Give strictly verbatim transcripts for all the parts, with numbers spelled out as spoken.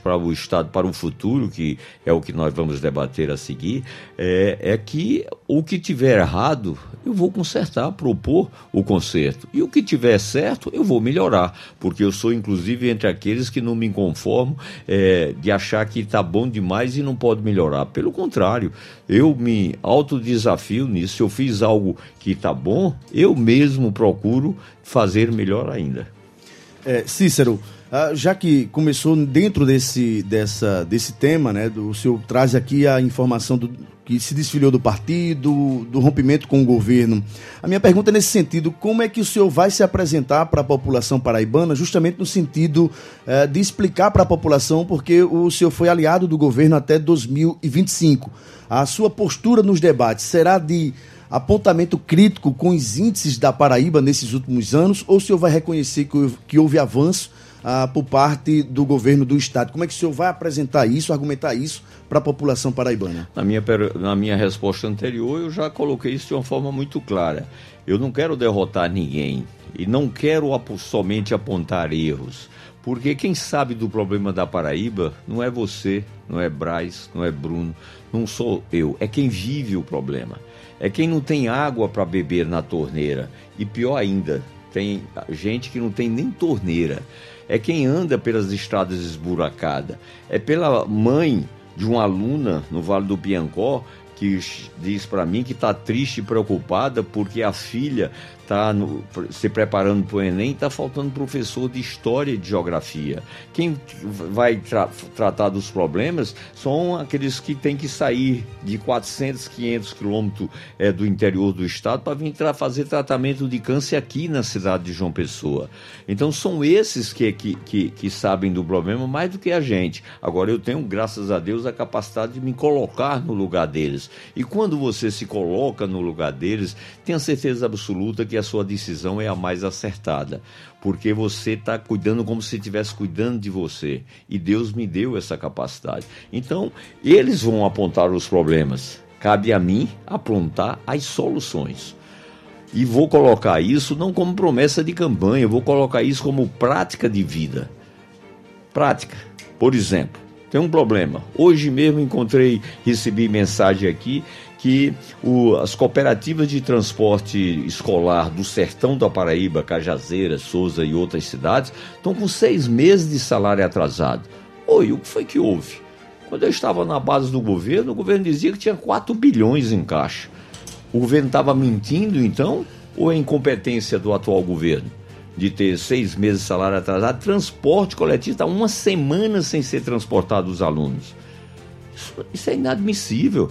para o Estado, para o futuro, que é o que nós vamos debater a seguir, é, é que o que tiver errado, eu vou consertar, propor o conserto. E o que tiver certo, eu vou melhorar, porque eu sou, inclusive, entre aqueles que não me conformo é, de achar que está bom demais e não pode melhorar. Pelo contrário, eu me autodesafio nisso. Se eu fiz algo que está bom, eu mesmo procuro fazer melhor ainda. É, Cícero, ah, já que começou dentro desse, dessa, desse tema, né, do, o senhor traz aqui a informação do, que se desfiliou do partido, do rompimento com o governo. A minha pergunta é nesse sentido: como é que o senhor vai se apresentar para a população paraibana, justamente no sentido eh, de explicar para a população, porque o senhor foi aliado do governo até dois mil e vinte e cinco. A sua postura nos debates será de apontamento crítico com os índices da Paraíba nesses últimos anos, ou o senhor vai reconhecer que, que houve avanço ah, por parte do governo do Estado? Como é que o senhor vai apresentar isso, argumentar isso para a população paraibana? Na minha, na minha resposta anterior, eu já coloquei isso de uma forma muito clara. Eu não quero derrotar ninguém e não quero somente apontar erros, porque quem sabe do problema da Paraíba não é você, não é Braz, não é Bruno, não sou eu, é quem vive o problema. É quem não tem água para beber na torneira. E pior ainda, tem gente que não tem nem torneira. É quem anda pelas estradas esburacadas. É pela mãe de uma aluna no Vale do Piancó que diz para mim que está triste e preocupada porque a filha está se preparando para o Enem e está faltando professor de História e de Geografia. Quem vai tra- tratar dos problemas são aqueles que têm que sair de quatrocentos, quinhentos quilômetros é, do interior do estado para vir tra- fazer tratamento de câncer aqui na cidade de João Pessoa. Então são esses que, que, que, que sabem do problema mais do que a gente. Agora eu tenho, graças a Deus, a capacidade de me colocar no lugar deles. E quando você se coloca no lugar deles, tenha certeza absoluta que a sua decisão é a mais acertada, porque você está cuidando como se estivesse cuidando de você, e Deus me deu essa capacidade. Então, eles vão apontar os problemas, cabe a mim apontar as soluções. E vou colocar isso não como promessa de campanha, vou colocar isso como prática de vida. Prática. Por exemplo, tem um problema. Hoje mesmo encontrei, recebi mensagem aqui que o, as cooperativas de transporte escolar do sertão da Paraíba, Cajazeiras, Souza e outras cidades, estão com seis meses de salário atrasado. Oi, o que foi que houve? Quando eu estava na base do governo, o governo dizia que tinha quatro bilhões em caixa. O governo estava mentindo, então, ou é incompetência do atual governo de ter seis meses de salário atrasado? Transporte coletivo está uma semana sem ser transportado os alunos. Isso, isso é inadmissível.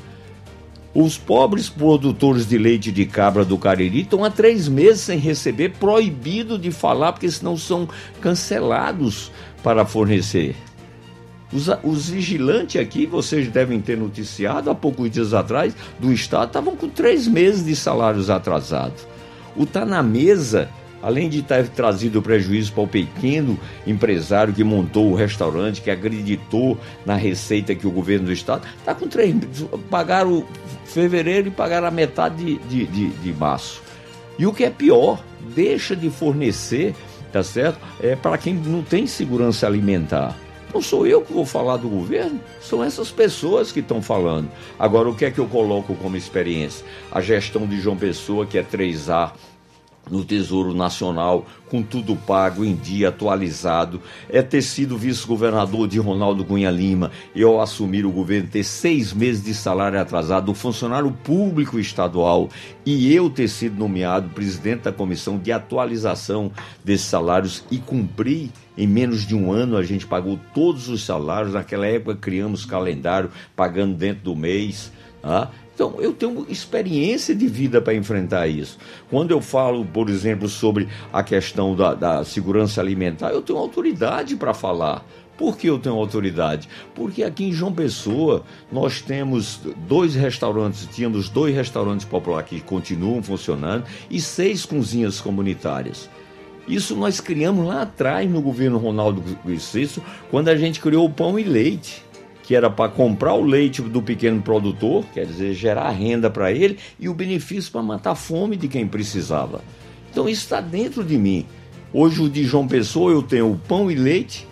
Os pobres produtores de leite de cabra do Cariri estão há três meses sem receber, proibido de falar, porque senão são cancelados para fornecer. Os, os vigilantes aqui, vocês devem ter noticiado, há poucos dias atrás, do Estado, estavam com três meses de salários atrasados. O Tá na Mesa, além de ter trazido prejuízo para o pequeno empresário que montou o restaurante, que acreditou na receita que o governo do Estado, está com três meses, pagaram fevereiro e pagaram a metade de, de, de, de março. E o que é pior, deixa de fornecer, tá certo? É para quem não tem segurança alimentar. Não sou eu que vou falar do governo, são essas pessoas que estão falando. Agora, o que é que eu coloco como experiência? A gestão de João Pessoa, que é três A, no Tesouro Nacional, com tudo pago, em dia, atualizado, é ter sido vice-governador de Ronaldo Cunha Lima e ao assumir o governo ter seis meses de salário atrasado do funcionário público estadual e eu ter sido nomeado presidente da comissão de atualização desses salários e cumprir. Em menos de um ano a gente pagou todos os salários, naquela época criamos calendário, pagando dentro do mês, tá? Então, eu tenho experiência de vida para enfrentar isso. Quando eu falo, por exemplo, sobre a questão da, da segurança alimentar, eu tenho autoridade para falar. Por que eu tenho autoridade? Porque aqui em João Pessoa nós temos dois restaurantes, tínhamos dois restaurantes populares que continuam funcionando e seis cozinhas comunitárias. Isso nós criamos lá atrás no governo Ronaldo Cicero, quando a gente criou o pão e leite, que era para comprar o leite do pequeno produtor, quer dizer, gerar renda para ele, e o benefício para matar a fome de quem precisava. Então isso está dentro de mim. Hoje o de João Pessoa eu tenho o pão e leite,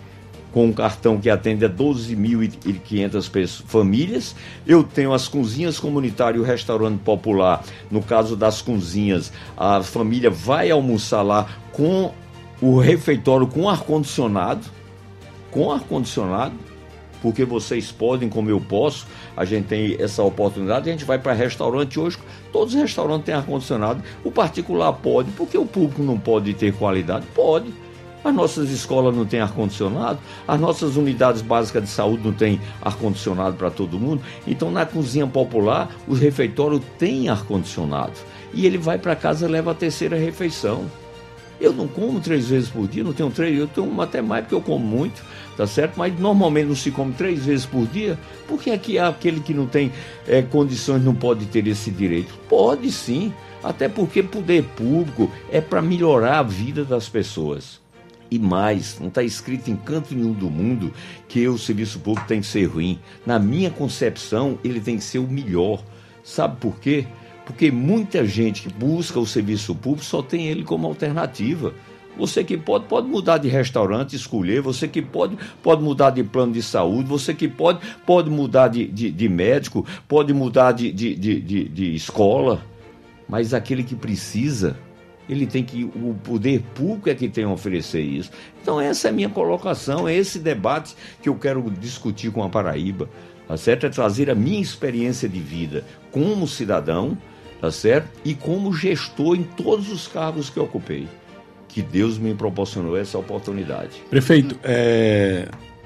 com um cartão que atende a doze mil e quinhentas famílias. Eu tenho as cozinhas comunitárias e o restaurante popular. No caso das cozinhas, a família vai almoçar lá com o refeitório com ar-condicionado, com ar-condicionado, porque vocês podem, como eu posso, a gente tem essa oportunidade, a gente vai para restaurante hoje, todos os restaurantes têm ar-condicionado, o particular pode, porque o público não pode ter qualidade? Pode. As nossas escolas não têm ar-condicionado, as nossas unidades básicas de saúde não têm ar-condicionado para todo mundo. Então, na cozinha popular, o refeitório tem ar-condicionado. E ele vai para casa e leva a terceira refeição. Eu não como três vezes por dia, não tenho três, eu tenho até mais porque eu como muito, tá certo? Mas normalmente não se come três vezes por dia, porque aqui aquele que não tem é, condições não pode ter esse direito. Pode sim, até porque poder público é para melhorar a vida das pessoas. E mais, não está escrito em canto nenhum do mundo que o serviço público tem que ser ruim. Na minha concepção, ele tem que ser o melhor. Sabe por quê? Porque muita gente que busca o serviço público só tem ele como alternativa. Você que pode, pode mudar de restaurante, escolher. Você que pode, pode mudar de plano de saúde. Você que pode, pode mudar de, de, de médico, pode mudar de, de, de, de, de escola. Mas aquele que precisa... ele tem que, o poder público é que tem a oferecer isso. Então essa é a minha colocação, é esse debate que eu quero discutir com a Paraíba, tá certo? É trazer a minha experiência de vida como cidadão, tá certo? E como gestor em todos os cargos que eu ocupei. Que Deus me proporcionou essa oportunidade. Prefeito, é...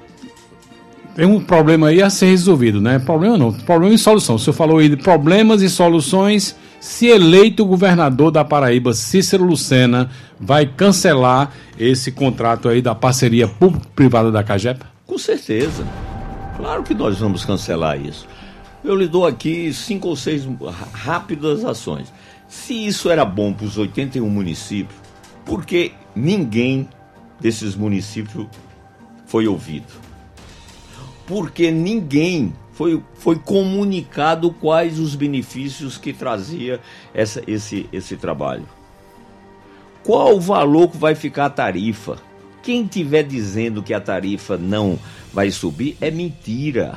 tem um problema aí a ser resolvido, né? Problema não, problema e solução. O senhor falou aí de problemas e soluções. Se eleito o governador da Paraíba, Cícero Lucena, vai cancelar esse contrato aí da parceria público-privada da Cagepa? Com certeza. Claro que nós vamos cancelar isso. Eu lhe dou aqui cinco ou seis rápidas ações. Se isso era bom para os oitenta e um municípios, por que ninguém desses municípios foi ouvido? Porque ninguém... Foi, foi comunicado quais os benefícios que trazia essa, esse, esse trabalho. Qual o valor que vai ficar a tarifa? Quem estiver dizendo que a tarifa não vai subir é mentira.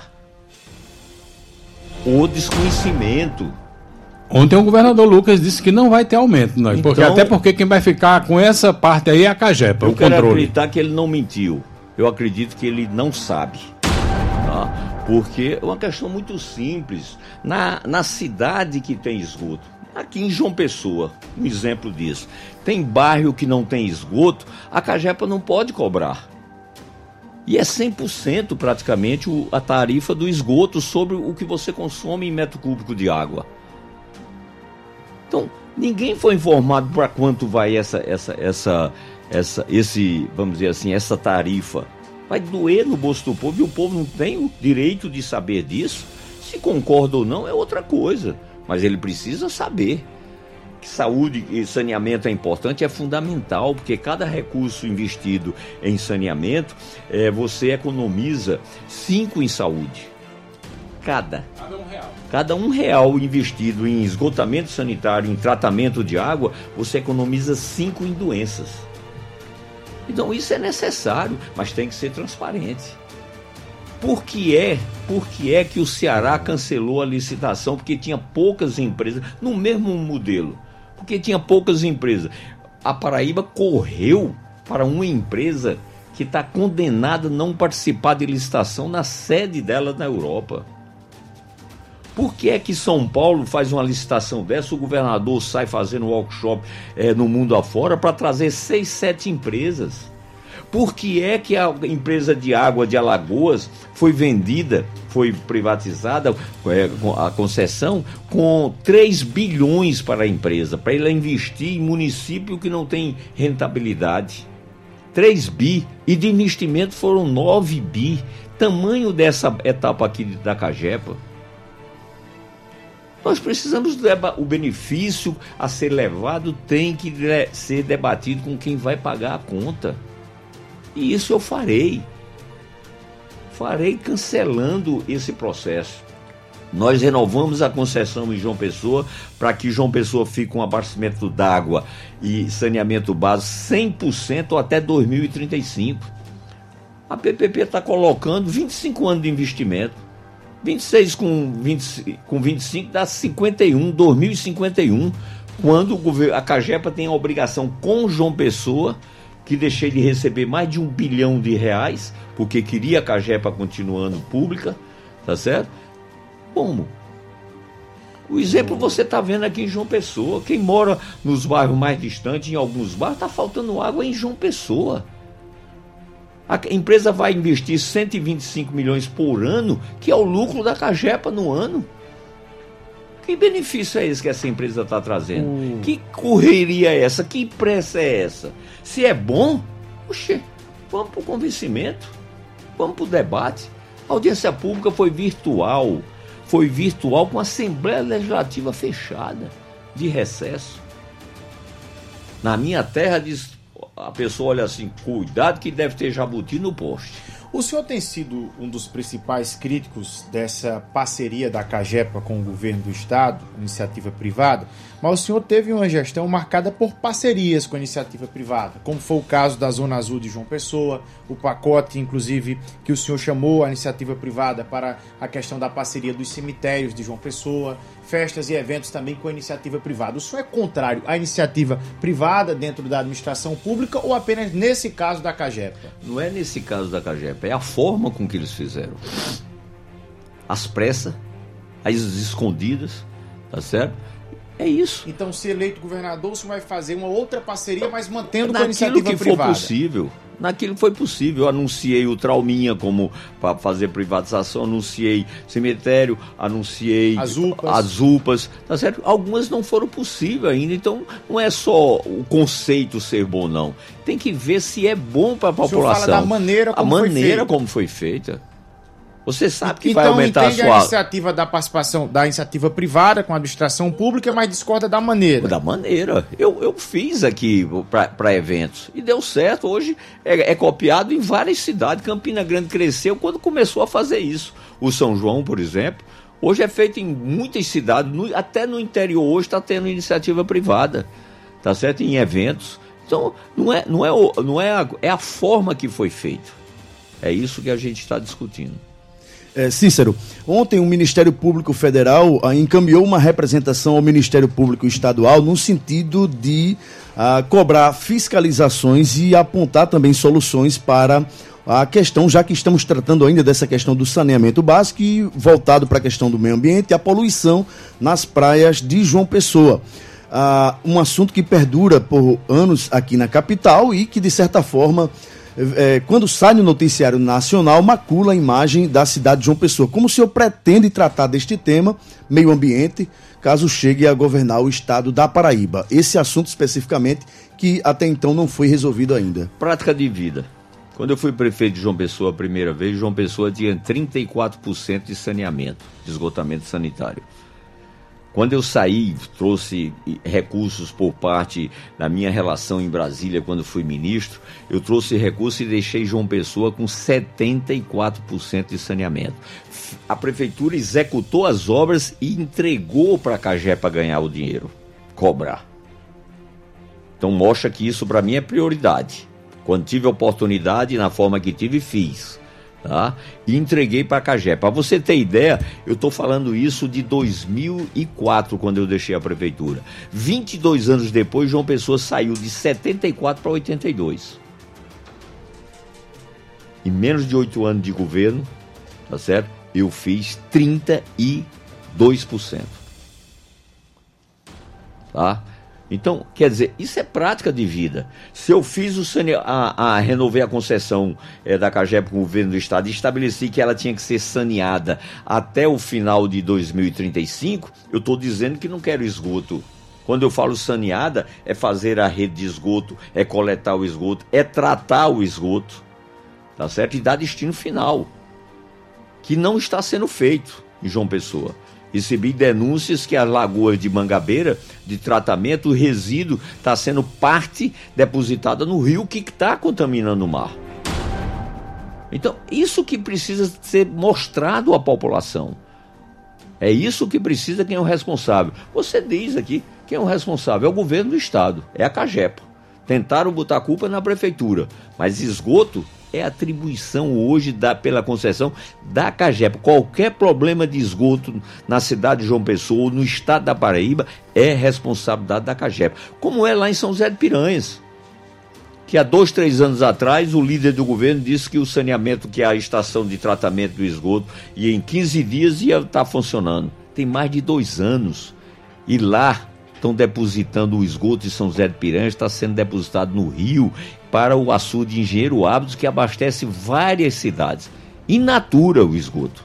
Ou desconhecimento. Ontem o governador Lucas disse que não vai ter aumento, não, porque, então, até porque quem vai ficar com essa parte aí é a Cagepa, eu o controle. Eu quero acreditar que ele não mentiu. Eu acredito que ele não sabe. Tá? Porque é uma questão muito simples. Na, na cidade que tem esgoto, aqui em João Pessoa, um exemplo disso, tem bairro que não tem esgoto, a Cagepa não pode cobrar. E é cem por cento praticamente o, a tarifa do esgoto sobre o que você consome em metro cúbico de água. Então, ninguém foi informado para quanto vai essa, essa, essa, essa, esse, vamos dizer assim, essa tarifa. Vai doer no bolso do povo e o povo não tem o direito de saber disso. Se concorda ou não é outra coisa, mas ele precisa saber que saúde e saneamento é importante, é fundamental, porque cada recurso investido em saneamento, é, você economiza cinco em saúde. Cada. Cada um real. Cada um real investido em esgotamento sanitário, em tratamento de água, você economiza cinco em doenças. Então isso é necessário, mas tem que ser transparente. Por que é, por que é que o Ceará cancelou a licitação? Porque tinha poucas empresas, no mesmo modelo, porque tinha poucas empresas. A Paraíba correu para uma empresa que está condenada a não participar de licitação na sede dela na Europa. Por que é que São Paulo faz uma licitação dessa, o governador sai fazendo workshop é, no mundo afora para trazer seis, sete empresas? Por que é que a empresa de água de Alagoas foi vendida, foi privatizada, é, a concessão, com três bilhões para a empresa, para ela investir em município que não tem rentabilidade? três bi, e de investimento foram nove bi, tamanho dessa etapa aqui da Cagepa. Nós precisamos, o benefício a ser levado tem que ser debatido com quem vai pagar a conta. E isso eu farei. Farei cancelando esse processo. Nós renovamos a concessão em João Pessoa para que João Pessoa fique com abastecimento d'água e saneamento básico cem por cento até dois mil e trinta e cinco. A P P P está colocando vinte e cinco anos de investimento. vinte e seis com, vinte, com vinte e cinco dá cinquenta e um, dois mil e cinquenta e um, quando o governo, a Cagepa tem a obrigação com João Pessoa, que deixei de receber mais de um bilhão de reais, porque queria a Cagepa continuando pública, tá certo? Como? O exemplo você está vendo aqui em João Pessoa. Quem mora nos bairros mais distantes, em alguns bairros, está faltando água em João Pessoa. A empresa vai investir cento e vinte e cinco milhões por ano, que é o lucro da Cagepa no ano. Que benefício é esse que essa empresa está trazendo? Hum. Que correria é essa? Que pressa é essa? Se é bom, oxe, vamos para o convencimento, vamos para o debate. A audiência pública foi virtual, foi virtual com a Assembleia Legislativa fechada, de recesso. Na minha terra, diz, a pessoa olha assim, cuidado que deve ter jabuti no poste. O senhor tem sido um dos principais críticos dessa parceria da Cagepa com o governo do estado, iniciativa privada, mas o senhor teve uma gestão marcada por parcerias com a iniciativa privada, como foi o caso da Zona Azul de João Pessoa, o pacote, inclusive, que o senhor chamou a iniciativa privada para a questão da parceria dos cemitérios de João Pessoa, festas e eventos também com a iniciativa privada. O senhor é contrário à iniciativa privada dentro da administração pública ou apenas nesse caso da Cagepa? Não é nesse caso da Cagepa, é a forma com que eles fizeram. As pressas, as escondidas, tá certo? É isso. Então, se eleito governador, o senhor vai fazer uma outra parceria, mas mantendo com a naquilo iniciativa que privada? For possível. Naquilo que foi possível. Eu anunciei o Trauminha como para fazer privatização, anunciei cemitério, anunciei as U P As. As U P As, tá certo? Algumas não foram possíveis ainda, então não é só o conceito ser bom, não. Tem que ver se é bom para a população. O senhor fala da maneira como a foi maneira feita. como foi feita. Você sabe que então, vai aumentar a sua... Então a iniciativa da participação da iniciativa privada com a administração pública, mas discorda da maneira. Da maneira. Eu, eu fiz aqui para eventos e deu certo. Hoje é, é copiado em várias cidades. Campina Grande cresceu quando começou a fazer isso. O São João, por exemplo, hoje é feito em muitas cidades, no, até no interior hoje está tendo iniciativa privada, tá certo? Em eventos. Então, não é, não é, não é, a, é a forma que foi feito. É isso que a gente está discutindo. É, Cícero, ontem o Ministério Público Federal ah, encaminhou uma representação ao Ministério Público Estadual no sentido de ah, cobrar fiscalizações e apontar também soluções para a questão, já que estamos tratando ainda dessa questão do saneamento básico e voltado para a questão do meio ambiente e a poluição nas praias de João Pessoa. Ah, um assunto que perdura por anos aqui na capital e que, de certa forma, É, quando sai no noticiário nacional, macula a imagem da cidade de João Pessoa. Como o senhor pretende tratar deste tema, meio ambiente, caso chegue a governar o estado da Paraíba? Esse assunto especificamente que até então não foi resolvido ainda. Prática de vida. Quando eu fui prefeito de João Pessoa a primeira vez, João Pessoa tinha trinta e quatro por cento de saneamento, de esgotamento sanitário. Quando eu saí, trouxe recursos por parte da minha relação em Brasília, quando fui ministro, eu trouxe recursos e deixei João Pessoa com setenta e quatro por cento de saneamento. A prefeitura executou as obras e entregou para a Cagepa ganhar o dinheiro, cobrar. Então mostra que isso para mim é prioridade. Quando tive a oportunidade, na forma que tive, fiz. Tá? E entreguei para a Cagepa. Para você ter ideia, eu estou falando isso de dois mil e quatro, quando eu deixei a prefeitura. vinte e dois anos depois, João Pessoa saiu de setenta e quatro para oitenta e dois. Em menos de oito anos de governo, tá certo? Eu fiz trinta e dois por cento. Tá? Então, quer dizer, isso é prática de vida. Se eu fiz o sane... a, a renovei a concessão é, da Cagepa com o governo do estado e estabeleci que ela tinha que ser saneada até o final de dois mil e trinta e cinco, eu estou dizendo que não quero esgoto. Quando eu falo saneada, é fazer a rede de esgoto, é coletar o esgoto, é tratar o esgoto, tá certo? E dar destino final, que não está sendo feito em João Pessoa. Recebi denúncias que as lagoas de Mangabeira, de tratamento, o resíduo está sendo parte depositada no rio que está contaminando o mar. Então, isso que precisa ser mostrado à população. É isso que precisa quem é o responsável. Você diz aqui, quem é o responsável? É o governo do estado, é a Cagepa. Tentaram botar a culpa na prefeitura, mas esgoto é atribuição hoje da, pela concessão da CAGEPA. Qualquer problema de esgoto na cidade de João Pessoa ou no estado da Paraíba é responsabilidade da CAGEPA, como é lá em São José de Piranhas, que há dois, três anos atrás o líder do governo disse que o saneamento, que é a estação de tratamento do esgoto, ia em quinze dias ia estar funcionando. Tem mais de dois anos. E lá estão depositando o esgoto de São José de Piranhas, está sendo depositado no rio para o açude Engenheiro Ábidos, que abastece várias cidades. In natura o esgoto.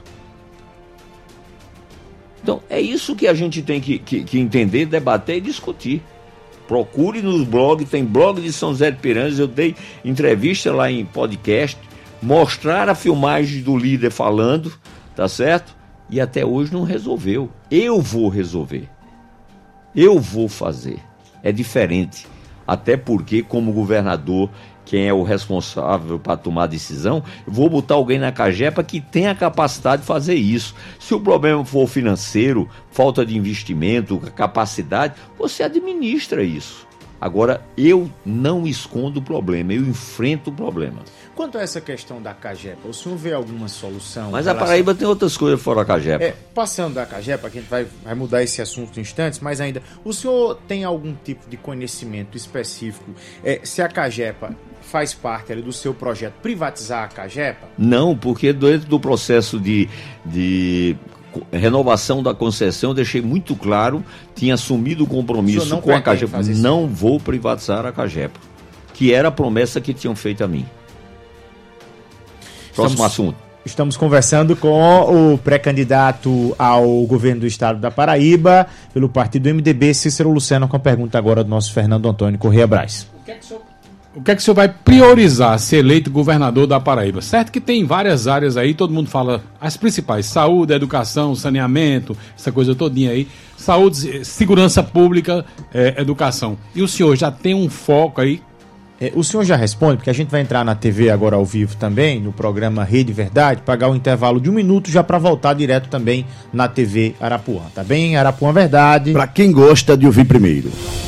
Então é isso que a gente tem que, que, que entender, debater e discutir. Procure nos blogs, tem blog de São José de Piranhas, eu dei entrevista lá em podcast, mostrar a filmagem do líder falando, tá certo? E até hoje não resolveu. Eu vou resolver. Eu vou fazer. É diferente. Até porque, como governador, quem é o responsável para tomar decisão, eu vou botar alguém na CAGEPA que tenha a capacidade de fazer isso. Se o problema for financeiro, falta de investimento, capacidade, você administra isso. Agora, eu não escondo o problema, eu enfrento o problema. Quanto a essa questão da CAGEPA, o senhor vê alguma solução? Mas a Paraíba tem outras coisas fora a CAGEPA. É, passando da CAGEPA, que a gente vai, vai mudar esse assunto em instantes, mas ainda, o senhor tem algum tipo de conhecimento específico é, se a CAGEPA faz parte ali do seu projeto privatizar a CAGEPA? Não, porque dentro do processo de... de... renovação da concessão, eu deixei muito claro, tinha assumido o compromisso com a CAGEPA. Não vou privatizar a CAGEPA, que era a promessa que tinham feito a mim. Próximo estamos, assunto. Estamos conversando com o pré-candidato ao governo do estado da Paraíba, pelo partido M D B, Cícero Lucena, com a pergunta agora do nosso Fernando Antônio Corrêa Braz. O que é que o senhor... O que é que o senhor vai priorizar ser eleito governador da Paraíba? Certo que tem várias áreas aí, todo mundo fala as principais: saúde, educação, saneamento, essa coisa todinha aí. Saúde, segurança pública, é, educação. E o senhor já tem um foco aí? É, o senhor já responde, porque a gente vai entrar na T V agora ao vivo também, no programa Rede Verdade, pagar um intervalo de um minuto já para voltar direto também na T V Arapuã. Tá bem? Arapuã Verdade. Para quem gosta de ouvir primeiro.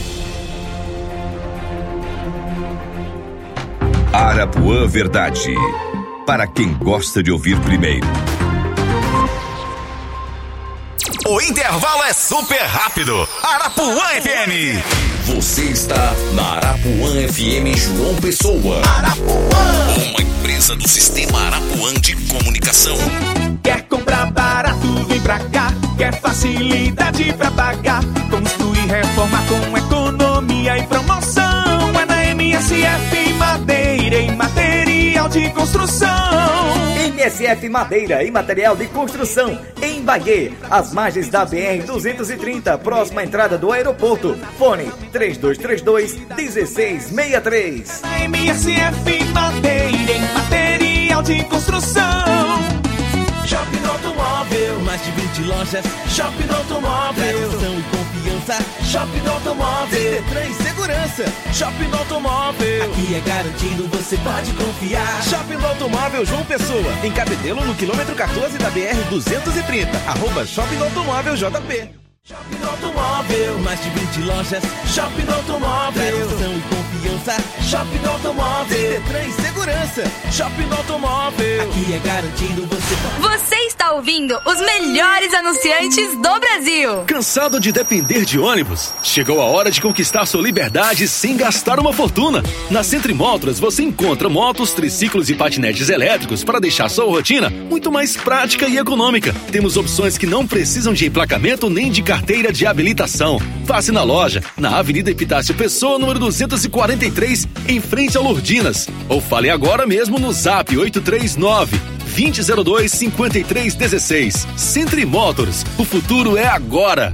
Arapuã Verdade, para quem gosta de ouvir primeiro. O intervalo é super rápido. Arapuã F M. Você está na Arapuã F M João Pessoa. Arapuã, uma empresa do Sistema Arapuã de Comunicação. Quer comprar barato, vem pra cá. Quer facilidade pra pagar. Construir, reforma com economia e promoção. É na M S F Madeira e Material de Construção. M S F Madeira e Material de Construção, em Baguê, às margens da B R duzentos e trinta, próxima à entrada do aeroporto. Fone três dois três dois, um seis seis três. M S F Madeira e Material de Construção. Shopping Automóvel, mais de vinte lojas. Shopping Automóvel, tradição e confiança. Shopping Automóvel, Detran e segurança. Shopping Automóvel, aqui é garantido, você pode confiar. Shopping Automóvel João Pessoa, em Cabedelo, no quilômetro quatorze da B R duzentos e trinta. Arroba Shopping Automóvel J P. Shopping Automóvel, mais de vinte lojas. Shopping Automóvel, tradição e confiança. Shopping Automóvel, Detran e segurança. Shopping Automóvel, aqui é garantido, você pode... Você está ouvindo os melhores anunciantes do Brasil. Cansado de depender de ônibus? Chegou a hora de conquistar sua liberdade sem gastar uma fortuna. Na Centro Motors você encontra motos, triciclos e patinetes elétricos para deixar sua rotina muito mais prática e econômica. Temos opções que não precisam de emplacamento nem de carteira de habilitação. Passe na loja, na Avenida Epitácio Pessoa, número duzentos e quarenta e três, em frente ao Lourdinas. Ou fale agora mesmo no Zap oito três nove, dois zero zero dois, cinco três um seis. Centro Motors, o futuro é agora.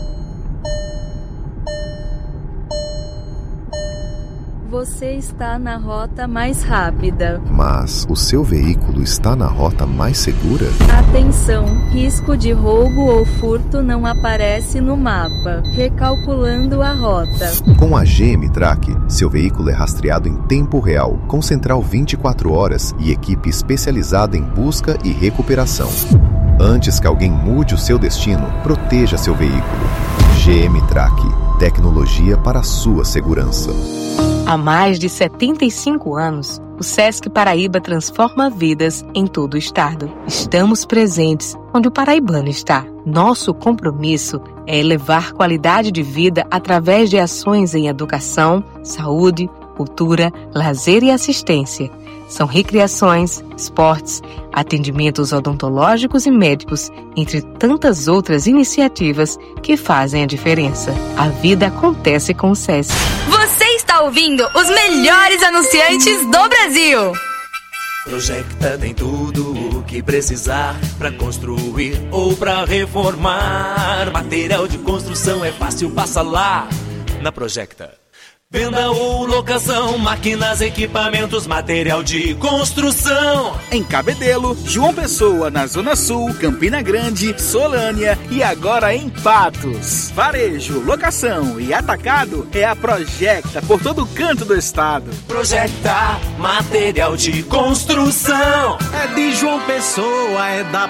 Você está na rota mais rápida. Mas o seu veículo está na rota mais segura? Atenção, risco de roubo ou furto não aparece no mapa. Recalculando a rota. Com a G M Track, seu veículo é rastreado em tempo real, com central vinte e quatro horas e equipe especializada em busca e recuperação. Antes que alguém mude o seu destino, proteja seu veículo. G M Track, tecnologia para a sua segurança. Há mais de setenta e cinco anos, O Sesc Paraíba transforma vidas em todo o estado. Estamos presentes onde o paraibano está. Nosso compromisso é elevar qualidade de vida através de ações em educação, saúde, cultura, lazer e assistência. São recreações, esportes, atendimentos odontológicos e médicos, entre tantas outras iniciativas que fazem a diferença. A vida acontece com o Sesc. Você está ouvindo os melhores anunciantes do Brasil. Projecta tem tudo o que precisar pra construir ou pra reformar. Material de construção é fácil, passa lá na Projecta. Venda ou locação, máquinas, equipamentos, material de construção. Em Cabedelo, João Pessoa, na Zona Sul, Campina Grande, Solânia e agora em Patos. Varejo, locação e atacado é a Projecta por todo canto do estado. Projecta, material de construção. É de João Pessoa, é da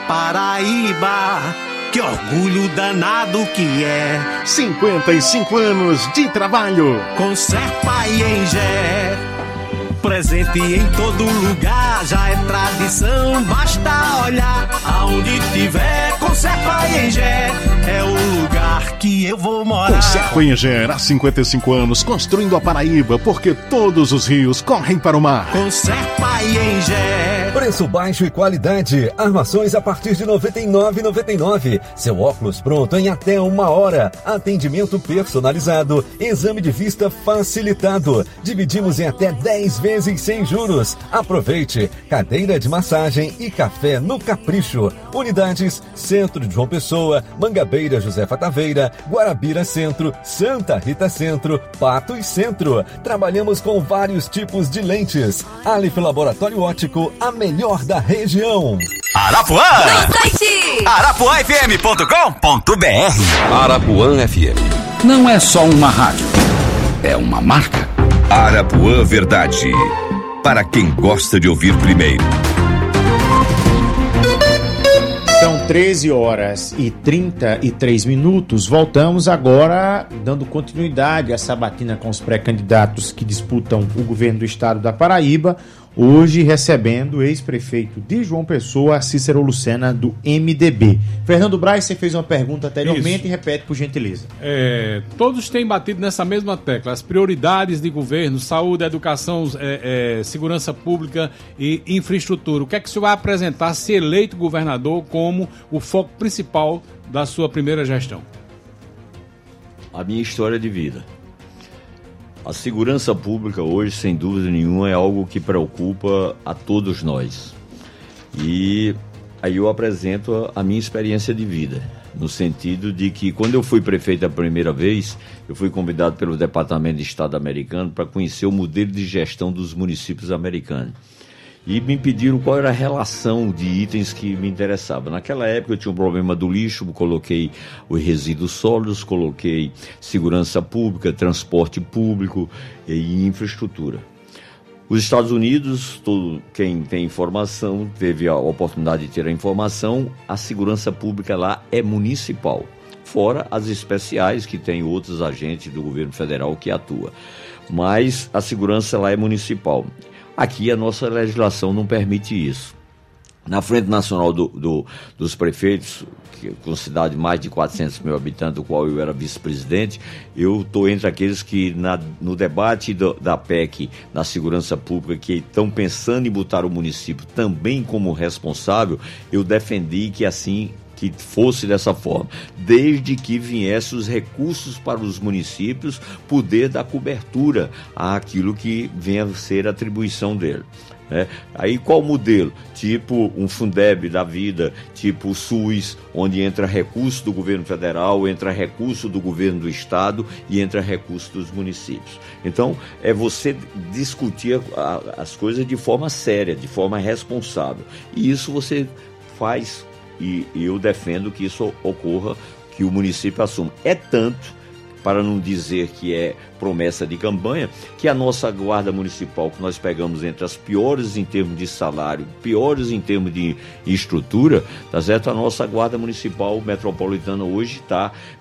Paraíba. Que orgulho danado que é. cinquenta e cinco anos de trabalho. Com Serpa e Engé. Presente em todo lugar, já é tradição. Basta olhar aonde tiver. Com Serpa e Engé é o lugar que eu vou morar. Com Serpa e Engé, há cinquenta e cinco anos, construindo a Paraíba, porque todos os rios correm para o mar. Com Serpa e Engé. Preço baixo e qualidade. Armações a partir de noventa e nove reais e noventa e nove centavos. Seu óculos pronto em até uma hora. Atendimento personalizado. Exame de vista facilitado. Dividimos em até dez vezes sem juros. Aproveite. Cadeira de massagem e café no Capricho. Unidades Centro de João Pessoa, Mangabeira Josefa Taveira, Guarabira Centro, Santa Rita Centro, Patos Centro. Trabalhamos com vários tipos de lentes. Alif Laboratório Óptico, a melhor da região. Arapuã! No site arapuã f m ponto com ponto b r. Arapuã F M não é só uma rádio, é uma marca. Arapuã Verdade, para quem gosta de ouvir primeiro. São treze horas e trinta e três minutos. Voltamos agora dando continuidade à sabatina com os pré-candidatos que disputam o governo do estado da Paraíba. Hoje recebendo o ex-prefeito de João Pessoa, Cícero Lucena, do M D B. Fernando Braz, você fez uma pergunta anteriormente. Isso. E repete, por gentileza. É, todos têm batido nessa mesma tecla. As prioridades de governo, saúde, educação, é, é, segurança pública e infraestrutura. O que é que o senhor vai apresentar, se eleito governador, como o foco principal da sua primeira gestão? A minha história de vida. A segurança pública hoje, sem dúvida nenhuma, é algo que preocupa a todos nós. E aí eu apresento a minha experiência de vida, no sentido de que quando eu fui prefeito a primeira vez, eu fui convidado pelo Departamento de Estado americano para conhecer o modelo de gestão dos municípios americanos. E me pediram qual era a relação de itens que me interessavam. Naquela época eu tinha um problema do lixo, coloquei os resíduos sólidos, coloquei segurança pública, transporte público e infraestrutura. Os Estados Unidos, todo, quem tem informação, teve a oportunidade de ter a informação, a segurança pública lá é municipal, fora as especiais que tem outros agentes do governo federal que atuam. Mas a segurança lá é municipal. Aqui a nossa legislação não permite isso. Na Frente Nacional do, do, dos Prefeitos, que, com cidade de mais de quatrocentos mil habitantes, do qual eu era vice-presidente, eu estou entre aqueles que na, no debate do, da P E C, na segurança pública, que estão pensando em botar o município também como responsável, eu defendi que assim... que fosse dessa forma, desde que viessem os recursos para os municípios poder dar cobertura àquilo que venha a ser a atribuição dele. Né? Aí qual modelo? Tipo um Fundeb da vida, tipo o SUS, onde entra recurso do governo federal, entra recurso do governo do estado e entra recurso dos municípios. Então, é você discutir a, as coisas de forma séria, de forma responsável. E isso você faz. E eu defendo que isso ocorra, que o município assuma. É tanto, para não dizer que é promessa de campanha, que a nossa guarda municipal, que nós pegamos entre as piores em termos de salário, piores em termos de estrutura, tá certo? A nossa guarda municipal metropolitana hoje está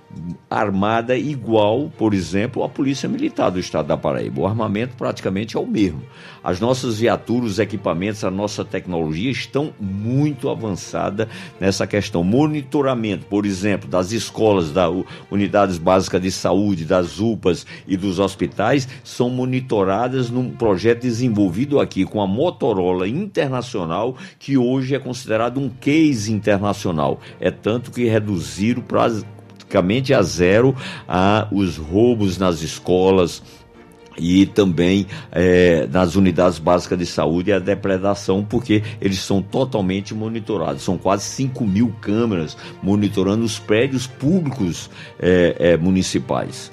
armada igual, por exemplo, a Polícia Militar do Estado da Paraíba. O armamento praticamente é o mesmo. As nossas viaturas, os equipamentos, a nossa tecnologia estão muito avançada nessa questão. Monitoramento, por exemplo, das escolas, das unidades básicas de saúde, das U P As e dos hospitais, são monitoradas num projeto desenvolvido aqui com a Motorola Internacional, que hoje é considerado um case internacional. É tanto que reduziram para praticamente a zero a, os roubos nas escolas e também é, nas unidades básicas de saúde, a depredação, porque eles são totalmente monitorados. São quase cinco mil câmeras monitorando os prédios públicos é, é, municipais.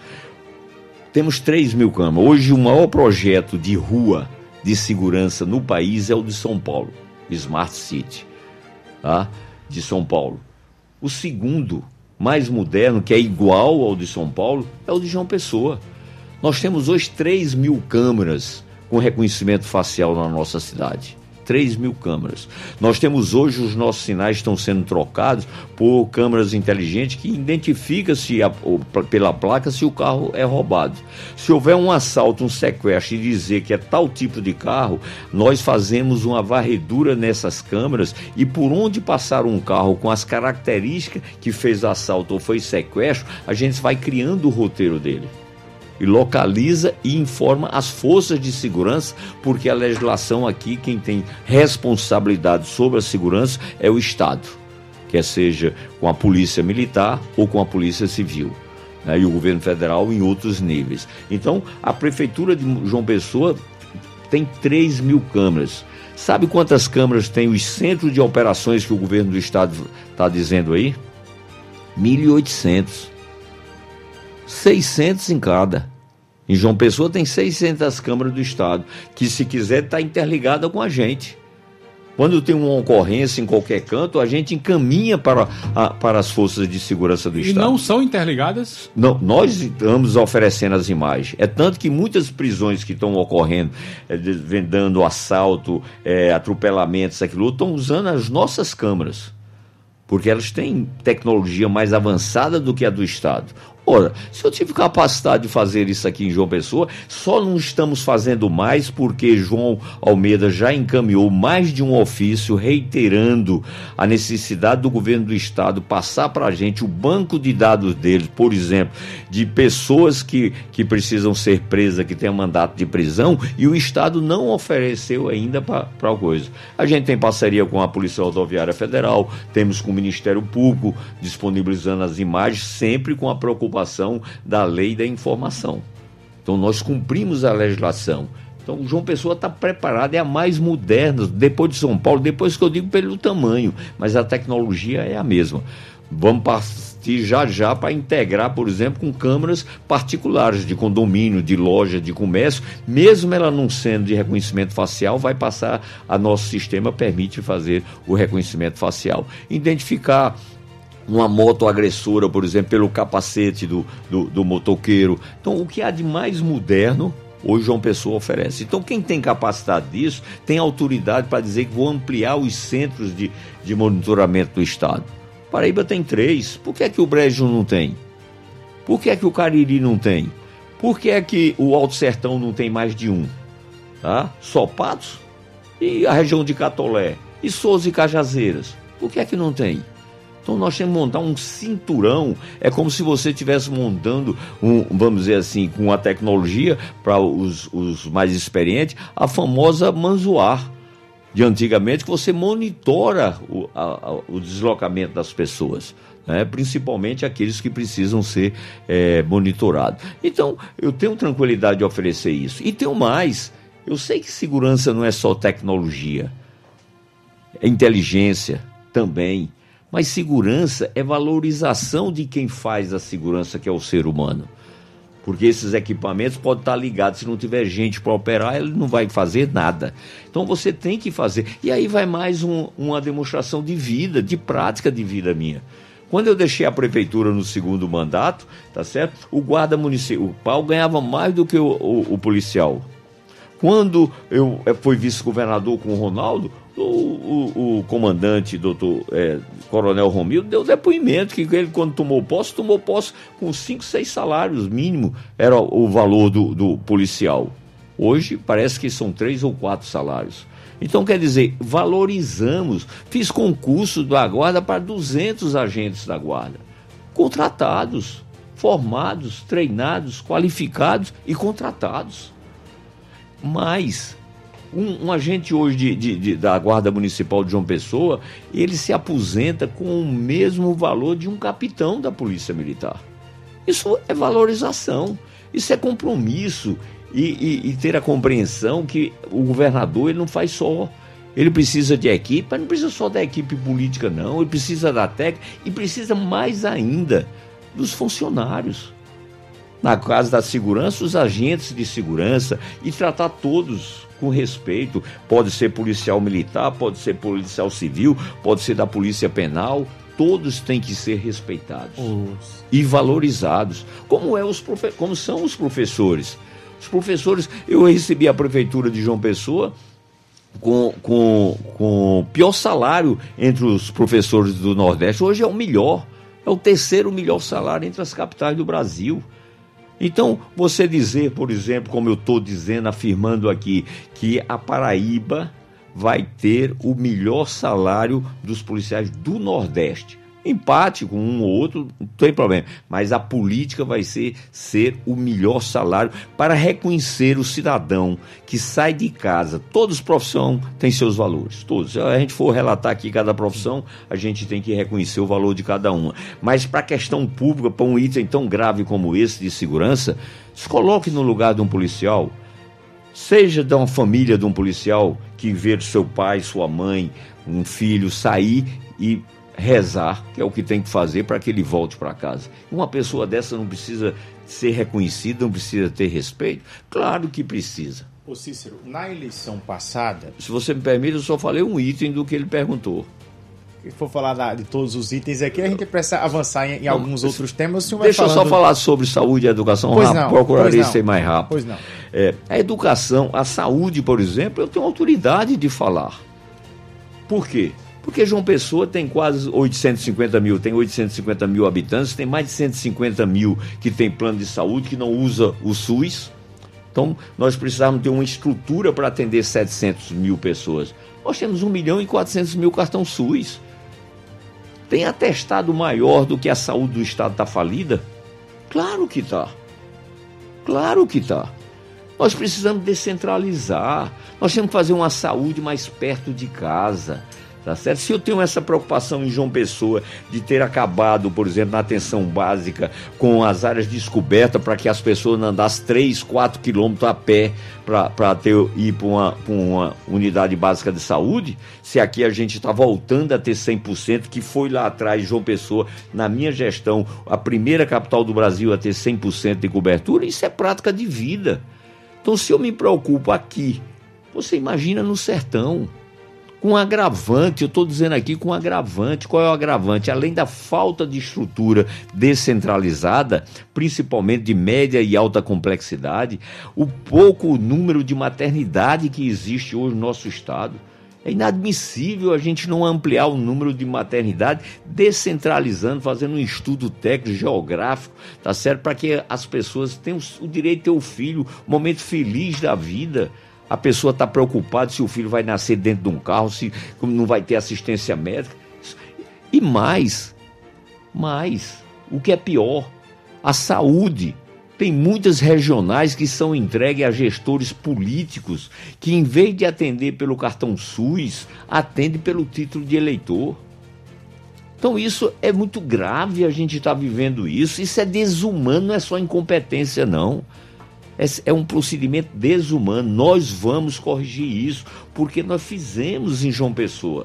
Temos três mil câmeras. Hoje o maior projeto de rua de segurança no país é o de São Paulo, Smart City, tá? De São Paulo. O segundo mais moderno, que é igual ao de São Paulo, é o de João Pessoa. Nós temos hoje três mil câmeras com reconhecimento facial na nossa cidade. três mil câmeras. Nós temos hoje, os nossos sinais estão sendo trocados por câmeras inteligentes que identificam-se a, ou, pela placa se o carro é roubado. Se houver um assalto, um sequestro e dizer que é tal tipo de carro, nós fazemos uma varredura nessas câmeras e por onde passar um carro com as características que fez assalto ou foi sequestro, a gente vai criando o roteiro dele. E localiza e informa as forças de segurança, porque a legislação aqui, quem tem responsabilidade sobre a segurança é o Estado, quer seja com a Polícia Militar ou com a Polícia Civil, né, e o governo federal em outros níveis. Então, a Prefeitura de João Pessoa tem três mil câmeras. Sabe quantas câmeras tem os centros de operações que o governo do Estado está dizendo aí? mil e oitocentos. seiscentos em cada. Em João Pessoa tem seiscentas câmeras do Estado, que se quiser está interligada com a gente. Quando tem uma ocorrência em qualquer canto, a gente encaminha para, a, para as forças de segurança do e Estado. E não são interligadas? Não, nós estamos oferecendo as imagens. É tanto que muitas prisões que estão ocorrendo, é, vendando assalto, é, atropelamentos, aquilo, estão usando as nossas câmeras, porque elas têm tecnologia mais avançada do que a do Estado. Ora, se eu tive capacidade de fazer isso aqui em João Pessoa, só não estamos fazendo mais porque João Almeida já encaminhou mais de um ofício reiterando a necessidade do governo do Estado passar para a gente o banco de dados deles, por exemplo, de pessoas que, que precisam ser presas, que têm mandato de prisão, e o Estado não ofereceu ainda para a coisa. A gente tem parceria com a Polícia Rodoviária Federal, temos com o Ministério Público disponibilizando as imagens, sempre com a preocupação da lei da informação. Então nós cumprimos a legislação. Então o João Pessoa está preparado, é a mais moderna, depois de São Paulo, depois que eu digo pelo tamanho, mas a tecnologia é a mesma. Vamos partir já já para integrar, por exemplo, com câmeras particulares de condomínio, de loja, de comércio, mesmo ela não sendo de reconhecimento facial, vai passar, a nosso sistema permite fazer o reconhecimento facial. Identificar uma moto agressora, por exemplo, pelo capacete do, do, do motoqueiro. Então, o que há de mais moderno, hoje João Pessoa oferece. Então, quem tem capacidade disso, tem autoridade para dizer que vou ampliar os centros de, de monitoramento do Estado. Paraíba tem três. Por que é que o Brejo não tem? Por que é que o Cariri não tem? Por que é que o Alto Sertão não tem mais de um? Tá? Só Patos? E a região de Catolé? E Souza e Cajazeiras? Por que é que não tem? Então nós temos que montar um cinturão, é como se você estivesse montando, um, vamos dizer assim, com a tecnologia, para os, os mais experientes, a famosa manzoar de antigamente, que você monitora o, a, a, o deslocamento das pessoas, né? Principalmente aqueles que precisam ser é, monitorados. Então, eu tenho tranquilidade de oferecer isso. E tenho mais, eu sei que segurança não é só tecnologia, é inteligência também. Mas segurança é valorização de quem faz a segurança, que é o ser humano. Porque esses equipamentos podem estar ligados, se não tiver gente para operar, ele não vai fazer nada. Então você tem que fazer. E aí vai mais um, uma demonstração de vida, de prática de vida minha. Quando eu deixei a prefeitura no segundo mandato, tá certo? O guarda municipal ganhava mais do que o, o, o policial. Quando eu fui vice-governador com o Ronaldo, O, o, o comandante, doutor é, Coronel Romildo, deu depoimento que ele, quando tomou posse, tomou posse com cinco, seis salários mínimo, era o valor do, do policial. Hoje parece que são três ou quatro salários. Então, quer dizer, valorizamos. Fiz concurso da Guarda para duzentos agentes da Guarda, contratados, formados, treinados, qualificados e contratados. Mas um, um agente hoje de, de, de, da Guarda Municipal de João Pessoa, ele se aposenta com o mesmo valor de um capitão da Polícia Militar. Isso é valorização, isso é compromisso. E, e, e ter a compreensão que o governador ele não faz só, ele precisa de equipe, mas não precisa só da equipe política não, ele precisa da técnica e precisa mais ainda dos funcionários. Na casa da segurança, os agentes de segurança, e tratar todos com respeito, pode ser policial militar, pode ser policial civil, pode ser da polícia penal, todos têm que ser respeitados os... e valorizados, como, é os profe... como são os professores. Os professores, eu recebi a prefeitura de João Pessoa com, com, com o pior salário entre os professores do Nordeste. Hoje é o melhor, é o terceiro melhor salário entre as capitais do Brasil. Então, você dizer, por exemplo, como eu estou dizendo, afirmando aqui, que a Paraíba vai ter o melhor salário dos policiais do Nordeste. Empate com um ou outro, não tem problema. Mas a política vai ser, ser o melhor salário para reconhecer o cidadão que sai de casa. Todas as profissões têm seus valores, todos. Se a gente for relatar aqui cada profissão, a gente tem que reconhecer o valor de cada uma. Mas para a questão pública, para um item tão grave como esse de segurança, se coloque no lugar de um policial, seja de uma família de um policial que vê seu pai, sua mãe, um filho sair e rezar, que é o que tem que fazer para que ele volte para casa. Uma pessoa dessa não precisa ser reconhecida, não precisa ter respeito? Claro que precisa. Ô Cícero, na eleição passada... Se você me permite, eu só falei um item do que ele perguntou. Se for falar da, de todos os itens aqui, a gente precisa avançar em, em não, alguns esse, outros temas. O senhor deixa vai falando... eu só falar sobre saúde e educação, pois rápido, não, procurarei pois ser mais rápido. Pois não. É, a educação, a saúde, por exemplo, eu tenho autoridade de falar. Por quê? Porque João Pessoa tem quase oitocentos e cinquenta mil, tem oitocentos e cinquenta mil habitantes, tem mais de cento e cinquenta mil que tem plano de saúde, que não usa o SUS. Então, nós precisamos ter uma estrutura para atender setecentas mil pessoas. Nós temos um milhão e quatrocentos mil cartão SUS. Tem atestado maior do que a saúde do Estado está falida? Claro que está. Claro que está. Nós precisamos descentralizar. Nós temos que fazer uma saúde mais perto de casa. Tá certo? Se eu tenho essa preocupação em João Pessoa de ter acabado, por exemplo, na atenção básica com as áreas descobertas para que as pessoas não andassem três, quatro quilômetros a pé para ir para uma, uma unidade básica de saúde, se aqui a gente está voltando a ter cem por cento, que foi lá atrás João Pessoa, na minha gestão, a primeira capital do Brasil a ter cem por cento de cobertura, isso é prática de vida. Então, se eu me preocupo aqui, você imagina no sertão. Com agravante, eu estou dizendo aqui com agravante. Qual é o agravante? Além da falta de estrutura descentralizada, principalmente de média e alta complexidade, o pouco número de maternidade que existe hoje no nosso estado. É inadmissível a gente não ampliar o número de maternidade, descentralizando, fazendo um estudo técnico, geográfico, tá certo? Para que as pessoas tenham o direito de ter o filho, um momento feliz da vida. A pessoa está preocupada se o filho vai nascer dentro de um carro, se não vai ter assistência médica. E mais, mais, o que é pior, a saúde. Tem muitas regionais que são entregues a gestores políticos que, em vez de atender pelo cartão SUS, atende pelo título de eleitor. Então isso é muito grave, a gente está vivendo isso. Isso é desumano, não é só incompetência, não. É um procedimento desumano. Nós vamos corrigir isso, porque nós fizemos em João Pessoa.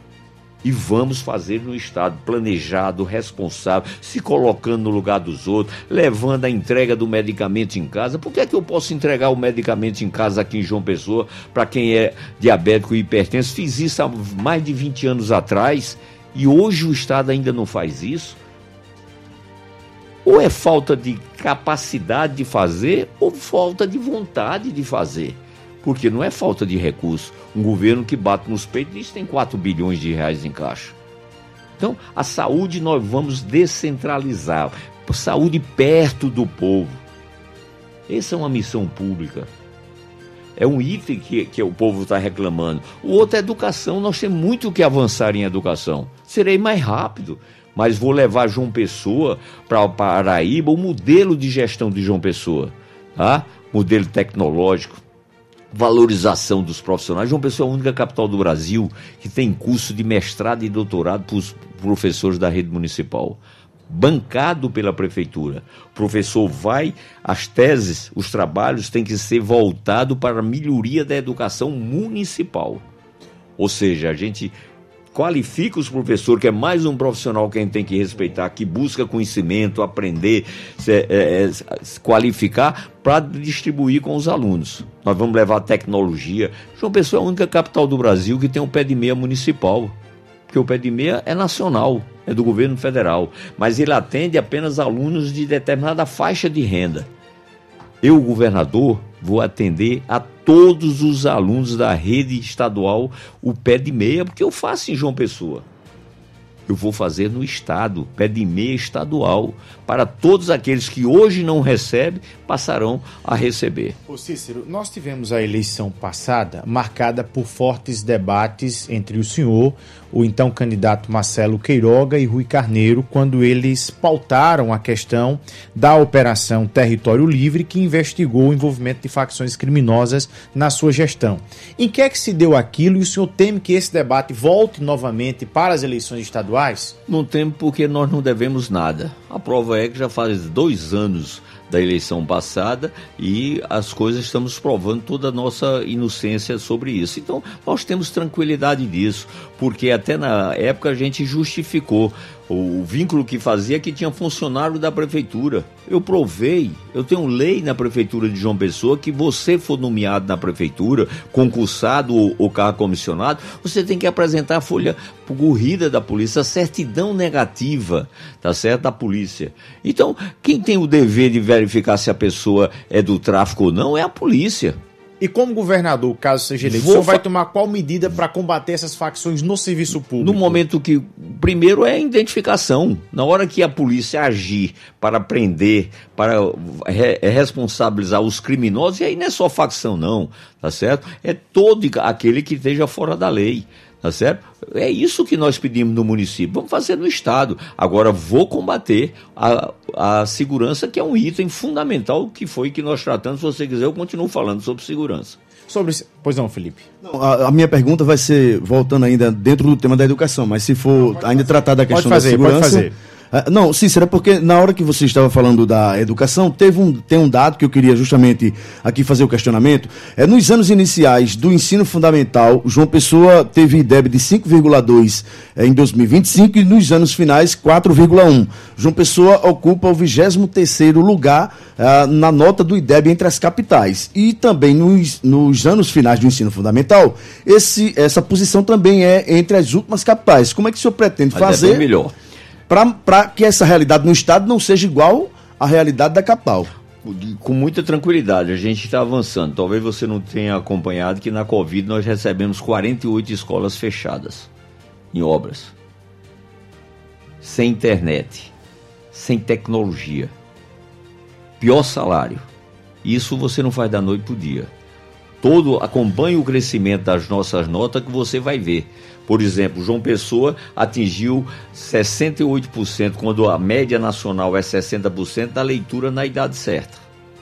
E vamos fazer no Estado, planejado, responsável, se colocando no lugar dos outros, levando a entrega do medicamento em casa. Por que é que eu posso entregar o medicamento em casa aqui em João Pessoa para quem é diabético e hipertenso? Fiz isso há mais de vinte anos atrás e hoje o Estado ainda não faz isso. Ou é falta de capacidade de fazer, ou falta de vontade de fazer. Porque não é falta de recurso. Um governo que bate nos peitos e diz que tem quatro bilhões de reais em caixa. Então, a saúde nós vamos descentralizar. Saúde perto do povo. Essa é uma missão pública. É um item que, que o povo está reclamando. O outro é educação. Nós temos muito que avançar em educação. Serei mais rápido, mas vou levar João Pessoa para Paraíba, o modelo de gestão de João Pessoa. Tá? Modelo tecnológico, valorização dos profissionais. João Pessoa é a única capital do Brasil que tem curso de mestrado e doutorado para os professores da rede municipal, bancado pela prefeitura. O professor vai, as teses, os trabalhos têm que ser voltados para a melhoria da educação municipal. Ou seja, a gente qualifica os professores, que é mais um profissional que a gente tem que respeitar, que busca conhecimento, aprender, se, é, é, se qualificar para distribuir com os alunos. Nós vamos levar tecnologia. João Pessoa é a única capital do Brasil que tem um pé de meia municipal, porque o pé de meia é nacional, é do governo federal, mas ele atende apenas alunos de determinada faixa de renda. Eu, governador, vou atender a todos os alunos da rede estadual o pé de meia, porque eu faço em João Pessoa. Eu vou fazer no estado, pé de meia estadual, para todos aqueles que hoje não recebem, passarão a receber. Ô Cícero, nós tivemos a eleição passada marcada por fortes debates entre o senhor, o então candidato Marcelo Queiroga e Rui Carneiro, quando eles pautaram a questão da Operação Território Livre, que investigou o envolvimento de facções criminosas na sua gestão. Em que é que se deu aquilo e o senhor teme que esse debate volte novamente para as eleições estaduais? Não temo, porque nós não devemos nada. A prova é que já faz dois anos da eleição passada e as coisas estamos provando toda a nossa inocência sobre isso. Então, nós temos tranquilidade disso, porque até na época a gente justificou o vínculo que fazia, que tinha funcionário da prefeitura. Eu provei, eu tenho lei na prefeitura de João Pessoa que você for nomeado na prefeitura, concursado ou, ou cargo comissionado, você tem que apresentar a folha corrida da polícia, a certidão negativa, tá certo, da polícia. Então, quem tem o dever de verificar se a pessoa é do tráfico ou não é a polícia. E como governador, caso seja eleito, o senhor vai tomar qual medida para combater essas facções no serviço público? No momento que, primeiro é a identificação. Na hora que a polícia agir para prender, para re- responsabilizar os criminosos, e aí não é só facção não, tá certo? É todo aquele que esteja fora da lei. Tá certo? É isso que nós pedimos no município. Vamos fazer no estado. Agora vou combater a, a segurança, que é um item fundamental, que foi que nós tratamos. Se você quiser, eu continuo falando sobre segurança. Sobre... Pois não, Felipe. Não, a, a minha pergunta vai ser, voltando ainda dentro do tema da educação, mas se for não, ainda fazer. tratar da questão pode fazer, da segurança... Pode fazer. Uh, não, Cícero, é porque na hora que você estava falando da educação, teve um, tem um dado que eu queria justamente aqui fazer o questionamento. É, nos anos iniciais do ensino fundamental, João Pessoa teve I D E B de cinco vírgula dois é, em dois mil e vinte e cinco e nos anos finais quatro vírgula um. João Pessoa ocupa o vigésimo terceiro lugar uh, na nota do I D E B entre as capitais. E também nos, nos anos finais do ensino fundamental, esse, essa posição também é entre as últimas capitais. Como é que o senhor pretende Mas fazer... é bem melhor. Para que essa realidade no estado não seja igual à realidade da capital? Com muita tranquilidade, a gente está avançando. Talvez você não tenha acompanhado que na Covid nós recebemos quarenta e oito escolas fechadas em obras, sem internet, sem tecnologia, pior salário. Isso você não faz da noite para o dia. Todo, acompanhe o crescimento das nossas notas que você vai ver. Por exemplo, João Pessoa atingiu sessenta e oito por cento, quando a média nacional é sessenta por cento, da leitura na idade certa.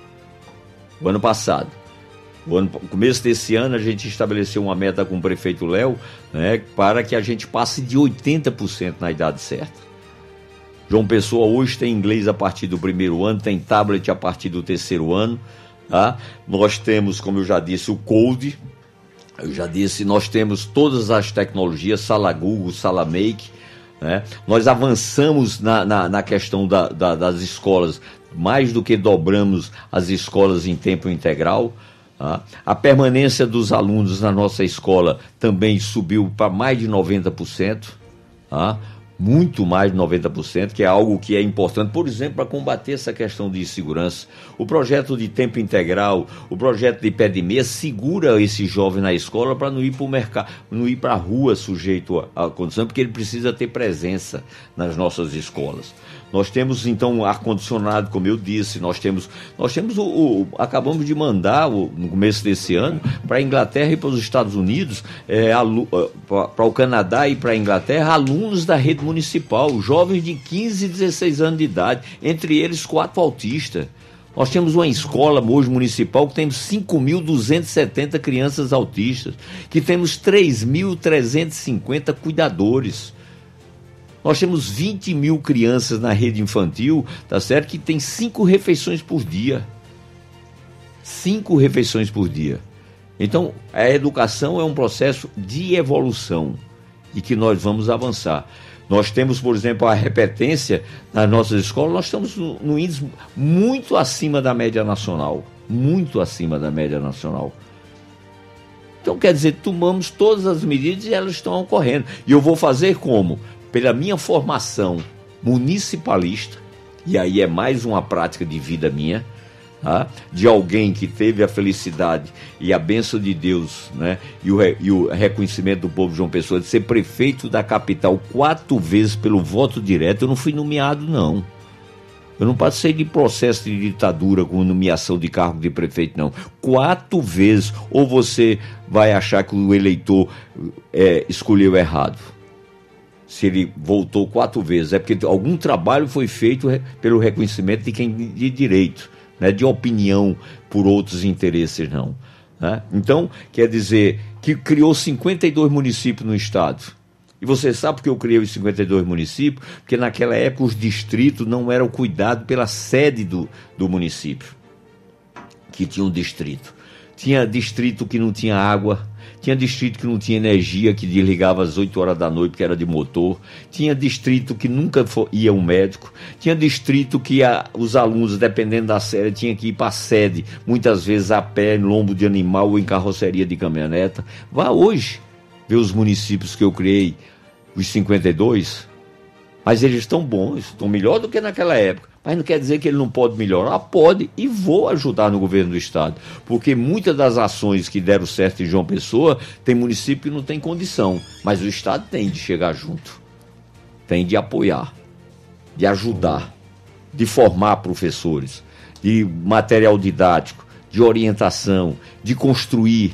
O ano passado. O ano, no começo desse ano, a gente estabeleceu uma meta com o prefeito Léo, né, para que a gente passe de oitenta por cento na idade certa. João Pessoa hoje tem inglês a partir do primeiro ano, tem tablet a partir do terceiro ano. Tá? Nós temos, como eu já disse, o Code. Eu já disse, nós temos todas as tecnologias, Sala Google, Sala Make, né? Nós avançamos na, na, na questão da, da, das escolas, mais do que dobramos as escolas em tempo integral. Tá? A permanência dos alunos na nossa escola também subiu para mais de noventa por cento. Tá? muito mais de noventa por cento, que é algo que é importante, por exemplo, para combater essa questão de insegurança. O projeto de tempo integral, o projeto de pé de meia, segura esse jovem na escola para não ir para o mercado, não ir para a rua sujeito à condição, porque ele precisa ter presença nas nossas escolas. Nós temos, então, ar-condicionado, como eu disse, nós temos, nós temos o, o acabamos de mandar, o, no começo desse ano, para a Inglaterra e para os Estados Unidos, é, para o Canadá e para a Inglaterra, alunos da rede municipal, jovens de quinze e dezesseis anos de idade, entre eles quatro autistas. Nós temos uma escola hoje municipal que temos cinco mil duzentas e setenta crianças autistas, que temos três mil trezentos e cinquenta cuidadores. Nós temos vinte mil crianças na rede infantil, tá certo? Que tem cinco refeições por dia. Cinco refeições por dia. Então, a educação é um processo de evolução e que nós vamos avançar. Nós temos, por exemplo, a repetência nas nossas escolas, nós estamos no, no índice muito acima da média nacional. Muito acima da média nacional. Então, quer dizer, tomamos todas as medidas e elas estão ocorrendo. E eu vou fazer como? Pela minha formação municipalista, e aí é mais uma prática de vida minha, tá? De alguém que teve a felicidade e a bênção de Deus, né? e, o, e o reconhecimento do povo de João Pessoa de ser prefeito da capital quatro vezes pelo voto direto. Eu não fui nomeado, não. Eu não passei de processo de ditadura com nomeação de cargo de prefeito, não. Quatro vezes. Ou você vai achar que o eleitor é, escolheu errado. Se ele voltou quatro vezes, é porque algum trabalho foi feito pelo reconhecimento de quem de direito, né, de opinião por outros interesses, não. Né? Então, quer dizer que criou cinquenta e dois municípios no estado. E você sabe por que eu criei os cinquenta e dois municípios? Porque naquela época os distritos não eram cuidados pela sede do, do município, que tinha um distrito. Tinha distrito que não tinha água, tinha distrito que não tinha energia, que desligava às oito horas da noite, porque era de motor. Tinha distrito que nunca ia um médico. Tinha distrito que a, os alunos, dependendo da série, tinham que ir para a sede, muitas vezes a pé, em lombo de animal ou em carroceria de caminhoneta. Vá hoje ver os municípios que eu criei, os cinquenta e dois, mas eles estão bons, estão melhor do que naquela época. Mas não quer dizer que ele não pode melhorar. Pode, e vou ajudar no governo do estado, porque muitas das ações que deram certo em João Pessoa, tem município que não tem condição, mas o estado tem de chegar junto, tem de apoiar, de ajudar, de formar professores, de material didático, de orientação, de construir.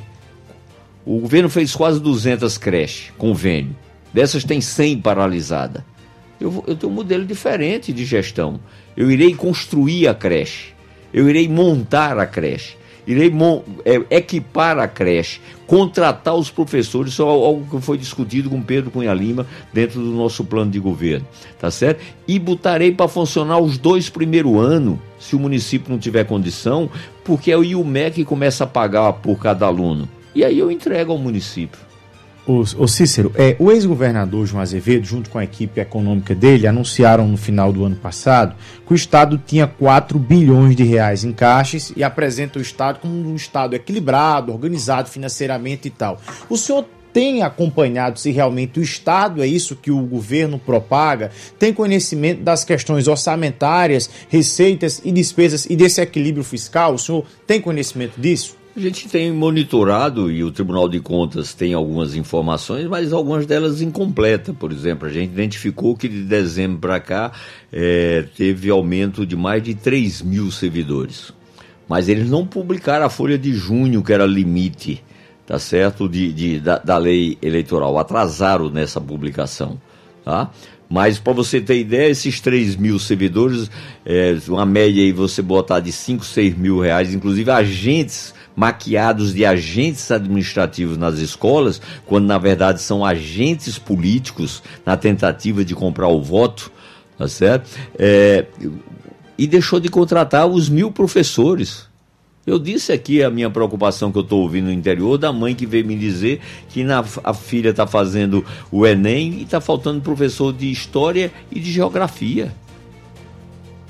O governo fez quase duzentas creches, convênio, dessas tem cem paralisadas. Eu, eu tenho um modelo diferente de gestão. Eu irei construir a creche, eu irei montar a creche, irei mon- é, equipar a creche, contratar os professores. Isso é algo que foi discutido com Pedro Cunha Lima dentro do nosso plano de governo, tá certo? E botarei para funcionar os dois primeiros anos, se o município não tiver condição, porque é o I U M E que começa a pagar por cada aluno, e aí eu entrego ao município. Ô, ô Cícero, é, o ex-governador João Azevedo, junto com a equipe econômica dele, anunciaram no final do ano passado que o Estado tinha quatro bilhões de reais em caixas e apresenta o Estado como um Estado equilibrado, organizado financeiramente e tal. O senhor tem acompanhado se realmente o Estado é isso que o governo propaga? Tem conhecimento das questões orçamentárias, receitas e despesas e desse equilíbrio fiscal? O senhor tem conhecimento disso? A gente tem monitorado, e o Tribunal de Contas tem algumas informações, mas algumas delas incompletas. Por exemplo, a gente identificou que de dezembro para cá é, teve aumento de mais de três mil servidores. Mas eles não publicaram a folha de junho, que era limite, tá certo, de, de, da, da lei eleitoral. Atrasaram nessa publicação, tá? Mas, para você ter ideia, esses três mil servidores, é, uma média aí você botar de cinco, seis mil reais, inclusive agentes maquiados de agentes administrativos nas escolas, quando na verdade são agentes políticos na tentativa de comprar o voto, tá certo? É, e deixou de contratar os mil professores. Eu disse aqui a minha preocupação que eu estou ouvindo no interior da mãe que veio me dizer que na, a filha está fazendo o Enem e está faltando professor de História e de Geografia.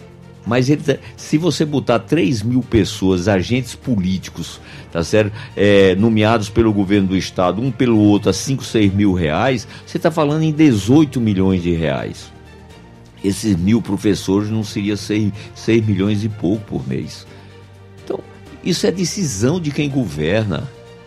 Mas ele, se você botar três mil pessoas, agentes políticos, tá certo? É, nomeados pelo governo do estado, um pelo outro, a cinco, seis mil reais, você está falando em dezoito milhões de reais. Esses mil professores não seria seis, seis milhões e pouco por mês. Então, isso é decisão de quem governa.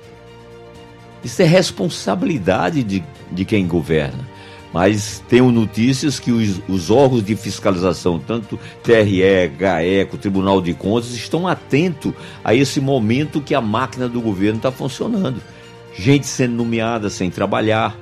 Isso é responsabilidade de, de quem governa. Mas tenho notícias que os, os órgãos de fiscalização, tanto T R E, GAECO, Tribunal de Contas, estão atentos a esse momento que a máquina do governo está funcionando. Gente sendo nomeada sem trabalhar.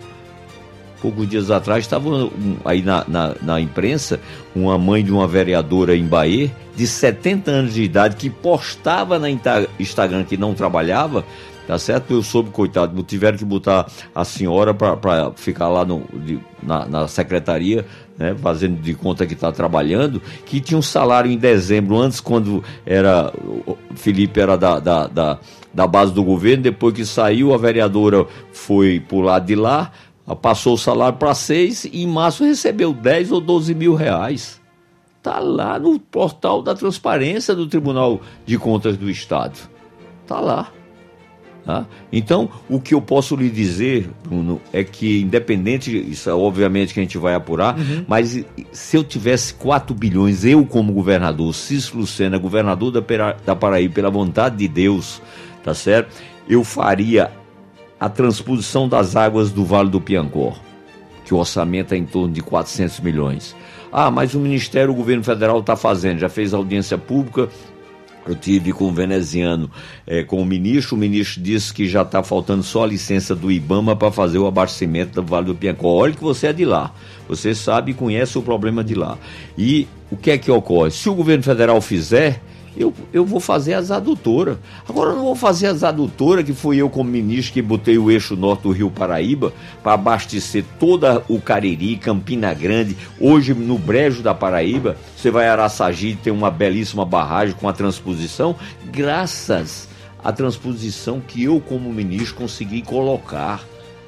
Poucos dias atrás estava um, aí na, na, na imprensa uma mãe de uma vereadora em Bahia, de setenta anos de idade, que postava na Instagram que não trabalhava. Tá certo? Eu soube, coitado, tiveram que botar a senhora para ficar lá no, de, na, na secretaria, né, fazendo de conta que está trabalhando, que tinha um salário em dezembro, antes quando era o Felipe era da, da, da, da base do governo, depois que saiu a vereadora foi pro lado de lá, passou o salário para seis e em março recebeu dez ou doze mil reais. Tá lá no portal da transparência do Tribunal de Contas do Estado. Tá lá. Tá? Então, o que eu posso lhe dizer, Bruno, é que independente, isso é obviamente que a gente vai apurar, uhum. mas se eu tivesse quatro bilhões, eu como governador, Cícero Lucena, governador da, Pera, da Paraíba, pela vontade de Deus, tá certo? Eu faria a transposição das águas do Vale do Piancó, que o orçamento é em torno de quatrocentos milhões. Ah, mas o Ministério, o governo federal está fazendo, já fez audiência pública. Eu tive com o veneziano, é, com o ministro, o ministro disse que já está faltando só a licença do IBAMA para fazer o abastecimento do Vale do Piancó. Olha que você é de lá, você sabe e conhece o problema de lá. E o que é que ocorre? Se o governo federal fizer, eu, eu vou fazer as adutoras. Agora eu não vou fazer as adutoras, que fui eu como ministro que botei o eixo norte do Rio Paraíba para abastecer toda o Cariri, Campina Grande. Hoje no Brejo da Paraíba, você vai a Araçagi, tem uma belíssima barragem com a transposição, graças à transposição que eu como ministro consegui colocar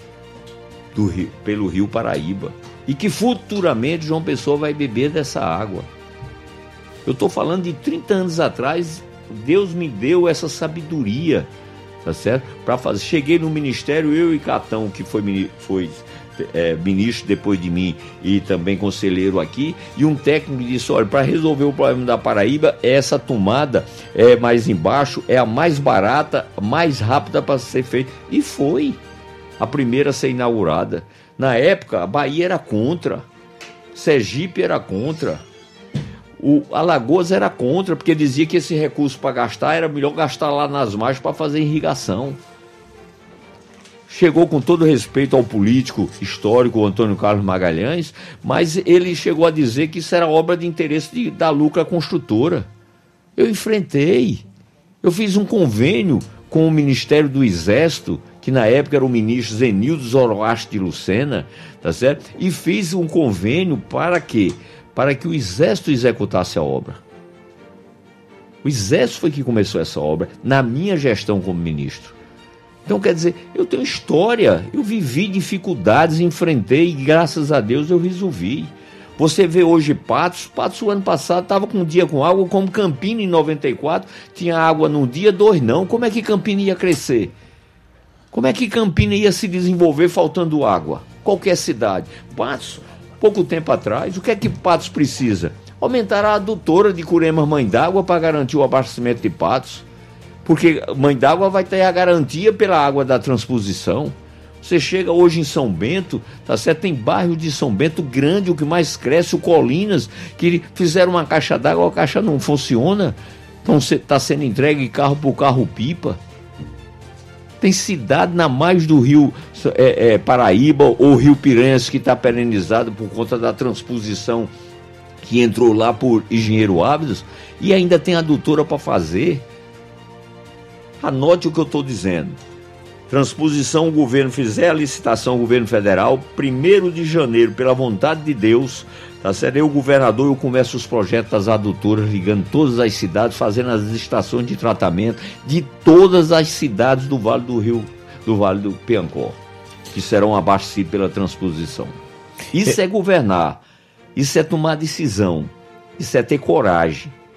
do Rio, pelo Rio Paraíba, e que futuramente João Pessoa vai beber dessa água. Eu estou falando de trinta anos atrás, Deus me deu essa sabedoria, tá certo? Para fazer. Cheguei no ministério, eu e Catão, que foi, foi é, ministro depois de mim e também conselheiro aqui, e um técnico disse, olha, para resolver o problema da Paraíba, essa tomada é mais embaixo, é a mais barata, mais rápida para ser feita. E foi a primeira a ser inaugurada. Na época, a Bahia era contra, Sergipe era contra, o Alagoas era contra, porque dizia que esse recurso para gastar era melhor gastar lá nas margens para fazer irrigação. Chegou com todo respeito ao político histórico Antônio Carlos Magalhães, mas ele chegou a dizer que isso era obra de interesse de, da Lucra Construtora. Eu enfrentei, eu fiz um convênio com o Ministério do Exército, que na época era o ministro Zenildo Zoroastro de Lucena, tá certo? E fiz um convênio para quê? Para que o Exército executasse a obra. O Exército foi que começou essa obra, na minha gestão como ministro. Então, quer dizer, eu tenho história, eu vivi dificuldades, enfrentei e graças a Deus eu resolvi. Você vê hoje Patos, Patos o ano passado estava com um dia com água, como Campina em noventa e quatro, tinha água num dia, dois não. Como é que Campina ia crescer? Como é que Campina ia se desenvolver faltando água? Qualquer cidade. Patos, pouco tempo atrás, o que é que Patos precisa? Aumentar a adutora de Curemas Mãe d'Água para garantir o abastecimento de Patos. Porque Mãe d'Água vai ter a garantia pela água da transposição. Você chega hoje em São Bento, tá certo? Tem bairro de São Bento grande, o que mais cresce, o Colinas, que fizeram uma caixa d'água, a caixa não funciona. Então está sendo entregue carro por carro-pipa. Tem cidade na margem do rio é, é, Paraíba ou Rio Piranhas que está perenizado por conta da transposição que entrou lá por Engenheiro Ávidos e ainda tem adutora para fazer. Anote o que eu estou dizendo. Transposição, o governo fizer a licitação, o governo federal, primeiro de janeiro, pela vontade de Deus, tá certo? Eu, governador, eu começo os projetos das adutoras, ligando todas as cidades, fazendo as estações de tratamento de todas as cidades do Vale do Rio, do Vale do Piancó, que serão abastecidas pela transposição. Isso é, é governar, isso é tomar decisão, isso é ter coragem.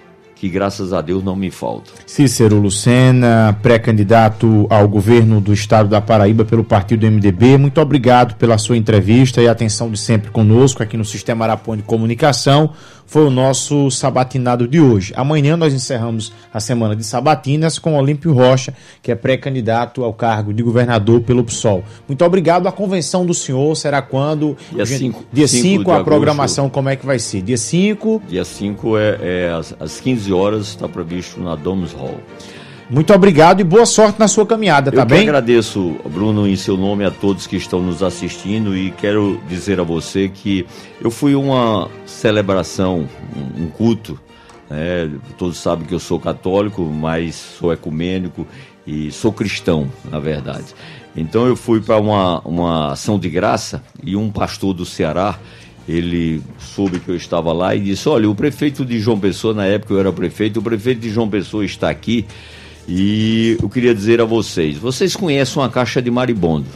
que graças a Deus não me faltam. Cícero Lucena, pré-candidato ao governo do estado da Paraíba pelo partido M D B, muito obrigado pela sua entrevista e atenção de sempre conosco aqui no Sistema Arapuã de Comunicação. Foi o nosso sabatinado de hoje. Amanhã nós encerramos a semana de sabatinas com Olímpio Rocha, que é pré-candidato ao cargo de governador pelo P SOL. Muito obrigado. A convenção do senhor será quando? Dia cinco. Dia cinco, a programação como é que vai ser? Dia cinco? Dia cinco é, é às, às quinze horas, está previsto na Domus Hall. Muito obrigado e boa sorte na sua caminhada, tá Eu bem? Eu agradeço, Bruno, em seu nome a todos que estão nos assistindo e quero dizer a você que eu fui uma celebração, um culto, né? Todos sabem que eu sou católico, mas sou ecumênico e sou cristão, na verdade. Então eu fui para uma, uma ação de graça e um pastor do Ceará, ele soube que eu estava lá e disse, olha, o prefeito de João Pessoa, na época eu era prefeito, o prefeito de João Pessoa está aqui. E eu queria dizer a vocês, vocês conhecem uma caixa de maribondo?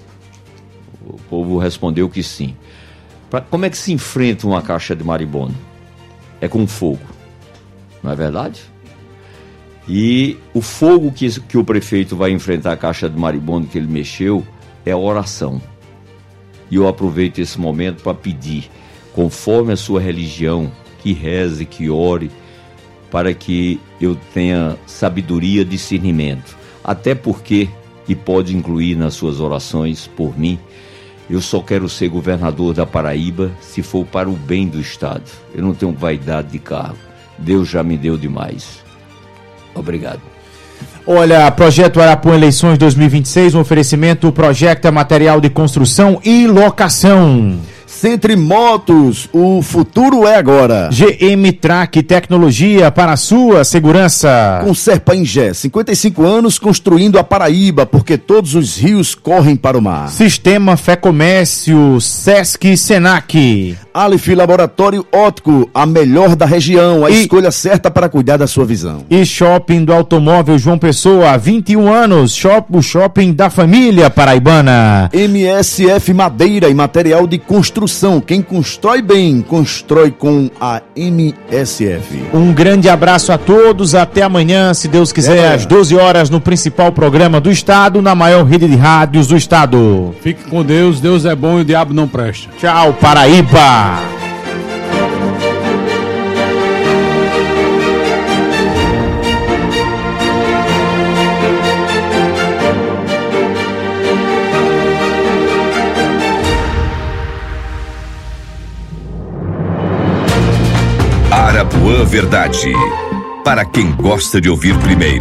O povo respondeu que sim. Pra, como é que se enfrenta uma caixa de maribondo? É com fogo, não é verdade? E o fogo que, que o prefeito vai enfrentar a caixa de maribondo que ele mexeu é a oração. E eu aproveito esse momento para pedir, conforme a sua religião, que reze, que ore, para que eu tenha sabedoria e discernimento. Até porque, e pode incluir nas suas orações por mim, eu só quero ser governador da Paraíba se for para o bem do Estado. Eu não tenho vaidade de cargo. Deus já me deu demais. Obrigado. Olha, Projeto Arapuã Eleições dois mil e vinte e seis, um oferecimento Projecta Material de Construção e Locação. Centre Motos, o futuro é agora. G M Track, tecnologia para a sua segurança. Com Serpa Ingé, cinquenta e cinco anos construindo a Paraíba, porque todos os rios correm para o mar. Sistema Fé Comércio, Sesc Senac. Alif Laboratório Óptico, a melhor da região, a e... escolha certa para cuidar da sua visão. E Shopping do Automóvel João Pessoa, há vinte e um anos, shop, o shopping da família paraibana. M S F Madeira e Material de Construção. Quem constrói bem, constrói com a M S F. Um grande abraço a todos, até amanhã, se Deus quiser, é. às doze horas, no principal programa do Estado, na maior rede de rádios do Estado. Fique com Deus, Deus é bom e o diabo não presta. Tchau, Paraíba! Arapuã Verdade, para quem gosta de ouvir primeiro.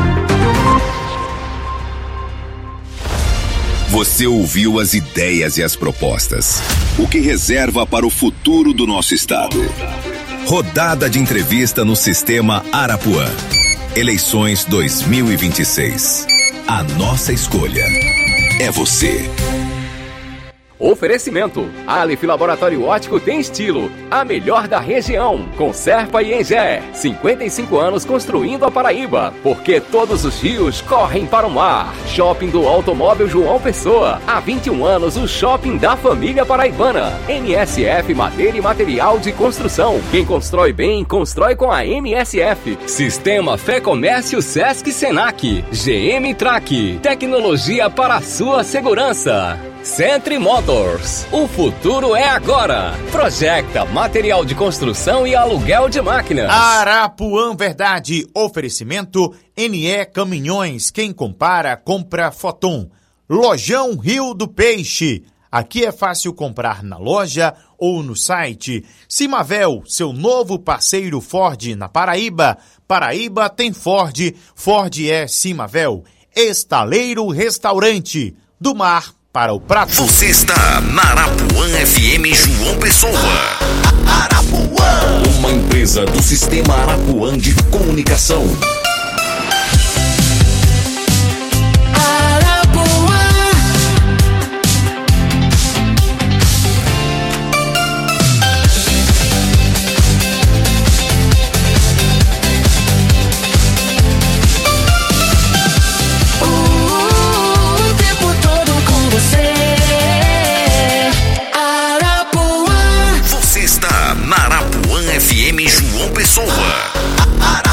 Você ouviu as ideias e as propostas. O que reserva para o futuro do nosso estado. Rodada de entrevista no Sistema Arapuã. Eleições dois mil e vinte e seis. A nossa escolha é você. Oferecimento. Alif Laboratório Óptico tem estilo. A melhor da região. Com Serpa e Engé. cinquenta e cinco anos construindo a Paraíba. Porque todos os rios correm para o mar. Shopping do Automóvel João Pessoa. Há vinte e um anos o shopping da família paraibana. M S F Madeira e Material de Construção. Quem constrói bem, constrói com a M S F. Sistema Fé Comércio Sesc Senac. G M Track. Tecnologia para a sua segurança. Centre Motors, o futuro é agora. Projecta Material de Construção e Aluguel de Máquinas. Arapuã Verdade, oferecimento N E Caminhões, quem compara, compra Foton. Lojão Rio do Peixe, aqui é fácil comprar na loja ou no site. Simavel, seu novo parceiro Ford na Paraíba. Paraíba tem Ford, Ford é Simavel. Estaleiro Restaurante, do mar para o prato. Você está na Arapuã F M João Pessoa. Arapuã, uma empresa do Sistema Arapuã de Comunicação. F M João Pessoa.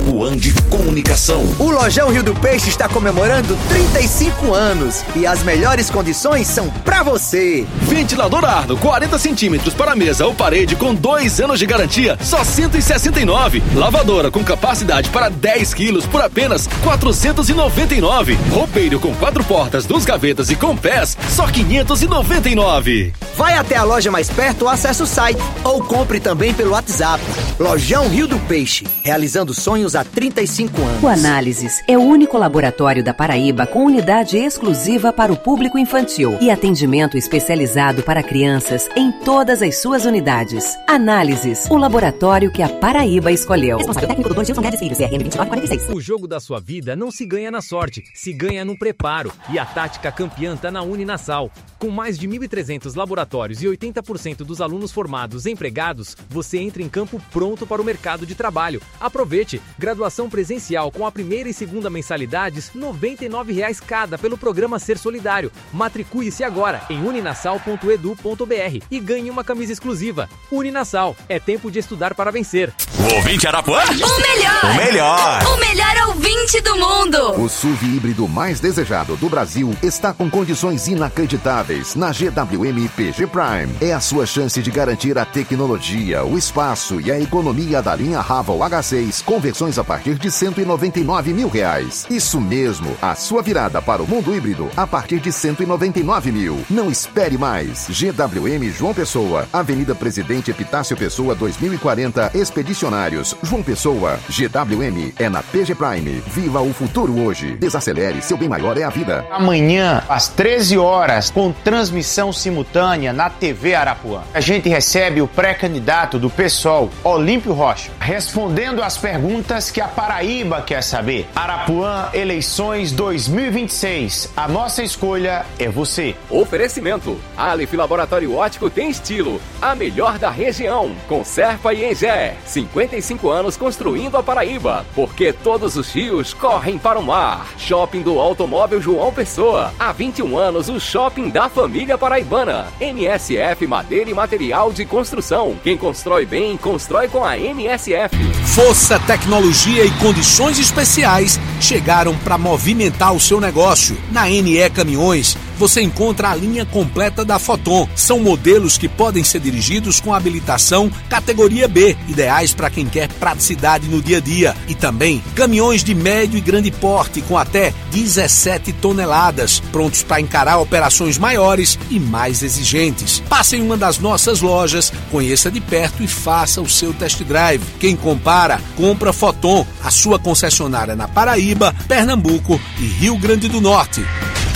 Arapuã de Comunicação. O Lojão Rio do Peixe está comemorando trinta e cinco anos e as melhores condições são pra você. Ventilador Arno, quarenta centímetros para mesa ou parede com dois anos de garantia, só cento e sessenta e nove. Lavadora com capacidade para dez quilos por apenas quatrocentos e noventa e nove. Roupeiro com quatro portas, duas gavetas e com pés, só quinhentos e noventa e nove. Vai até a loja mais perto ou acesse o site ou compre também pelo WhatsApp. Lojão Rio do Peixe, realizando sonhos há trinta e cinco anos. O Análises é o único laboratório da Paraíba com unidade exclusiva para o público infantil e atendimento especializado para crianças em todas as suas unidades. Análises, o laboratório que a Paraíba escolheu. Responsável técnico doutor Gilson Guedes Filho, C R M vinte e nove quarenta e seis. O jogo da sua vida não se ganha na sorte, se ganha no preparo. E a tática campeã tá na Uninasal. Com mais de mil e trezentos laboratórios e oitenta por cento dos alunos formados empregados, você entra em campo pronto para o mercado de trabalho. Aproveite! Graduação presencial com a primeira e segunda mensalidades, noventa e nove reais cada pelo programa Ser Solidário. Matricule-se agora em uninasal ponto edu ponto br e ganhe uma camisa exclusiva. Uninasal, é tempo de estudar para vencer. O ouvinte Arapuã? O melhor! O melhor! O melhor ouvinte do mundo! O S U V híbrido mais desejado do Brasil está com condições inacreditáveis na G W M P G Prime. É a sua chance de garantir a tecnologia, o espaço e a economia da linha Raval H seis com versões a partir de cento e noventa e nove mil reais. Isso mesmo, a sua virada para o mundo híbrido a partir de cento e noventa e nove mil. Não espere mais. G W M João Pessoa, Avenida Presidente Epitácio Pessoa dois mil e quarenta, Expedicionários, João Pessoa. G W M é na P G Prime. Viva o futuro hoje. Desacelere, seu bem maior é a vida. Amanhã, às treze horas, com transmissão simultânea na T V Arapuã. A gente recebe o pré-candidato do PSOL, Olímpio Rocha, respondendo às perguntas que a Paraíba quer saber. Arapuã Eleições dois mil e vinte e seis. A nossa escolha é você. Oferecimento. Aleph Laboratório Ótico tem estilo. A melhor da região. Com Serpa e Engé. cinquenta e cinco anos construindo a Paraíba. Porque todos os rios correm para o mar. Shopping do Automóvel João Pessoa. Há vinte e um anos o shopping da família paraibana. M S F Madeira e Material de Construção. Quem constrói bem, constrói com a M S F. Força, tecnologia e condições especiais chegaram para movimentar o seu negócio. Na N E Caminhões, você encontra a linha completa da Foton. São modelos que podem ser dirigidos com habilitação categoria B, ideais para quem quer praticidade no dia a dia. E também caminhões de médio e grande porte com até dezessete toneladas, prontos para encarar operações maiores e mais exigentes. Passe em uma das nossas lojas, conheça de perto e faça o seu test drive. Quem compara, compra Foton, a sua concessionária na Paraíba, Pernambuco e Rio Grande do Norte.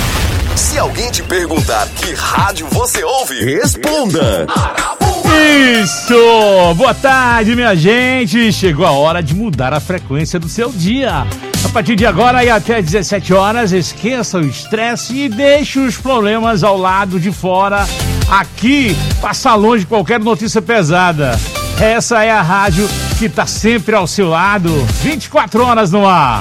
Se alguém te perguntar que rádio você ouve, responda. Isso! Boa tarde, minha gente! Chegou a hora de mudar a frequência do seu dia. A partir de agora e até dezessete horas, esqueça o estresse e deixe os problemas ao lado de fora. Aqui, passa longe qualquer notícia pesada. Essa é a rádio que está sempre ao seu lado, vinte e quatro horas no ar.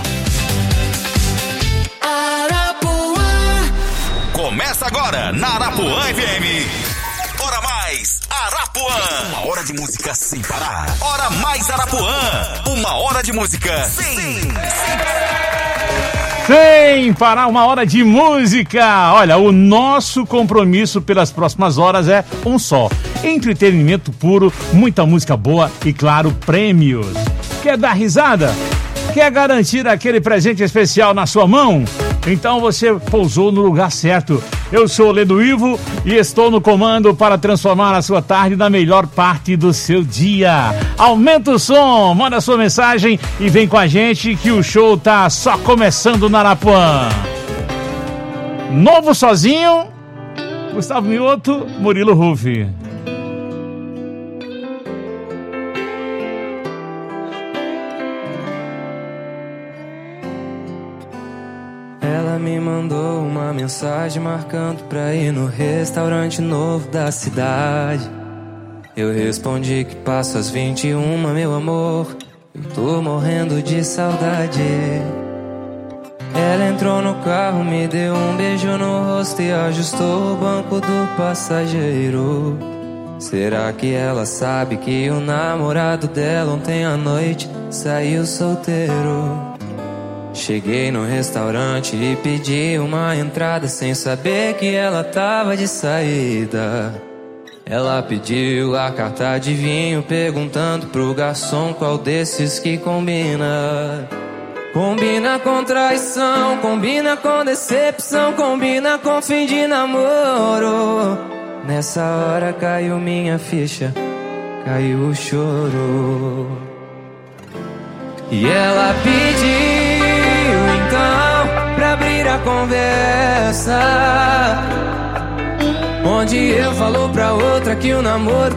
Começa agora na Arapuã F M. Hora mais Arapuã. Uma hora de música sem parar. Hora mais Arapuã. Uma hora de música sem, sem Sem parar, uma hora de música. Olha, o nosso compromisso pelas próximas horas é um só: entretenimento puro, muita música boa e, claro, prêmios. Quer dar risada? Quer garantir aquele presente especial na sua mão? Então você pousou no lugar certo. Eu sou o Ledo Ivo e estou no comando para transformar a sua tarde na melhor parte do seu dia. Aumenta o som, manda sua mensagem e vem com a gente que o show tá só começando na Arapuã. Novo sozinho, Gustavo Mioto, Murilo Rufi. Ela me mandou uma mensagem marcando pra ir no restaurante novo da cidade. Eu respondi que passo às vinte e uma, meu amor, eu tô morrendo de saudade. Ela entrou no carro, me deu um beijo no rosto e ajustou o banco do passageiro. Será que ela sabe que o namorado dela ontem à noite saiu solteiro? Cheguei no restaurante e pedi uma entrada sem saber que ela tava de saída. Ela pediu a carta de vinho, perguntando pro garçom qual desses que combina. Combina com traição, combina com decepção, combina com fim de namoro. Nessa hora caiu minha ficha, caiu o choro. E ela pediu então pra abrir a conversa, onde eu falou pra outra que o namoro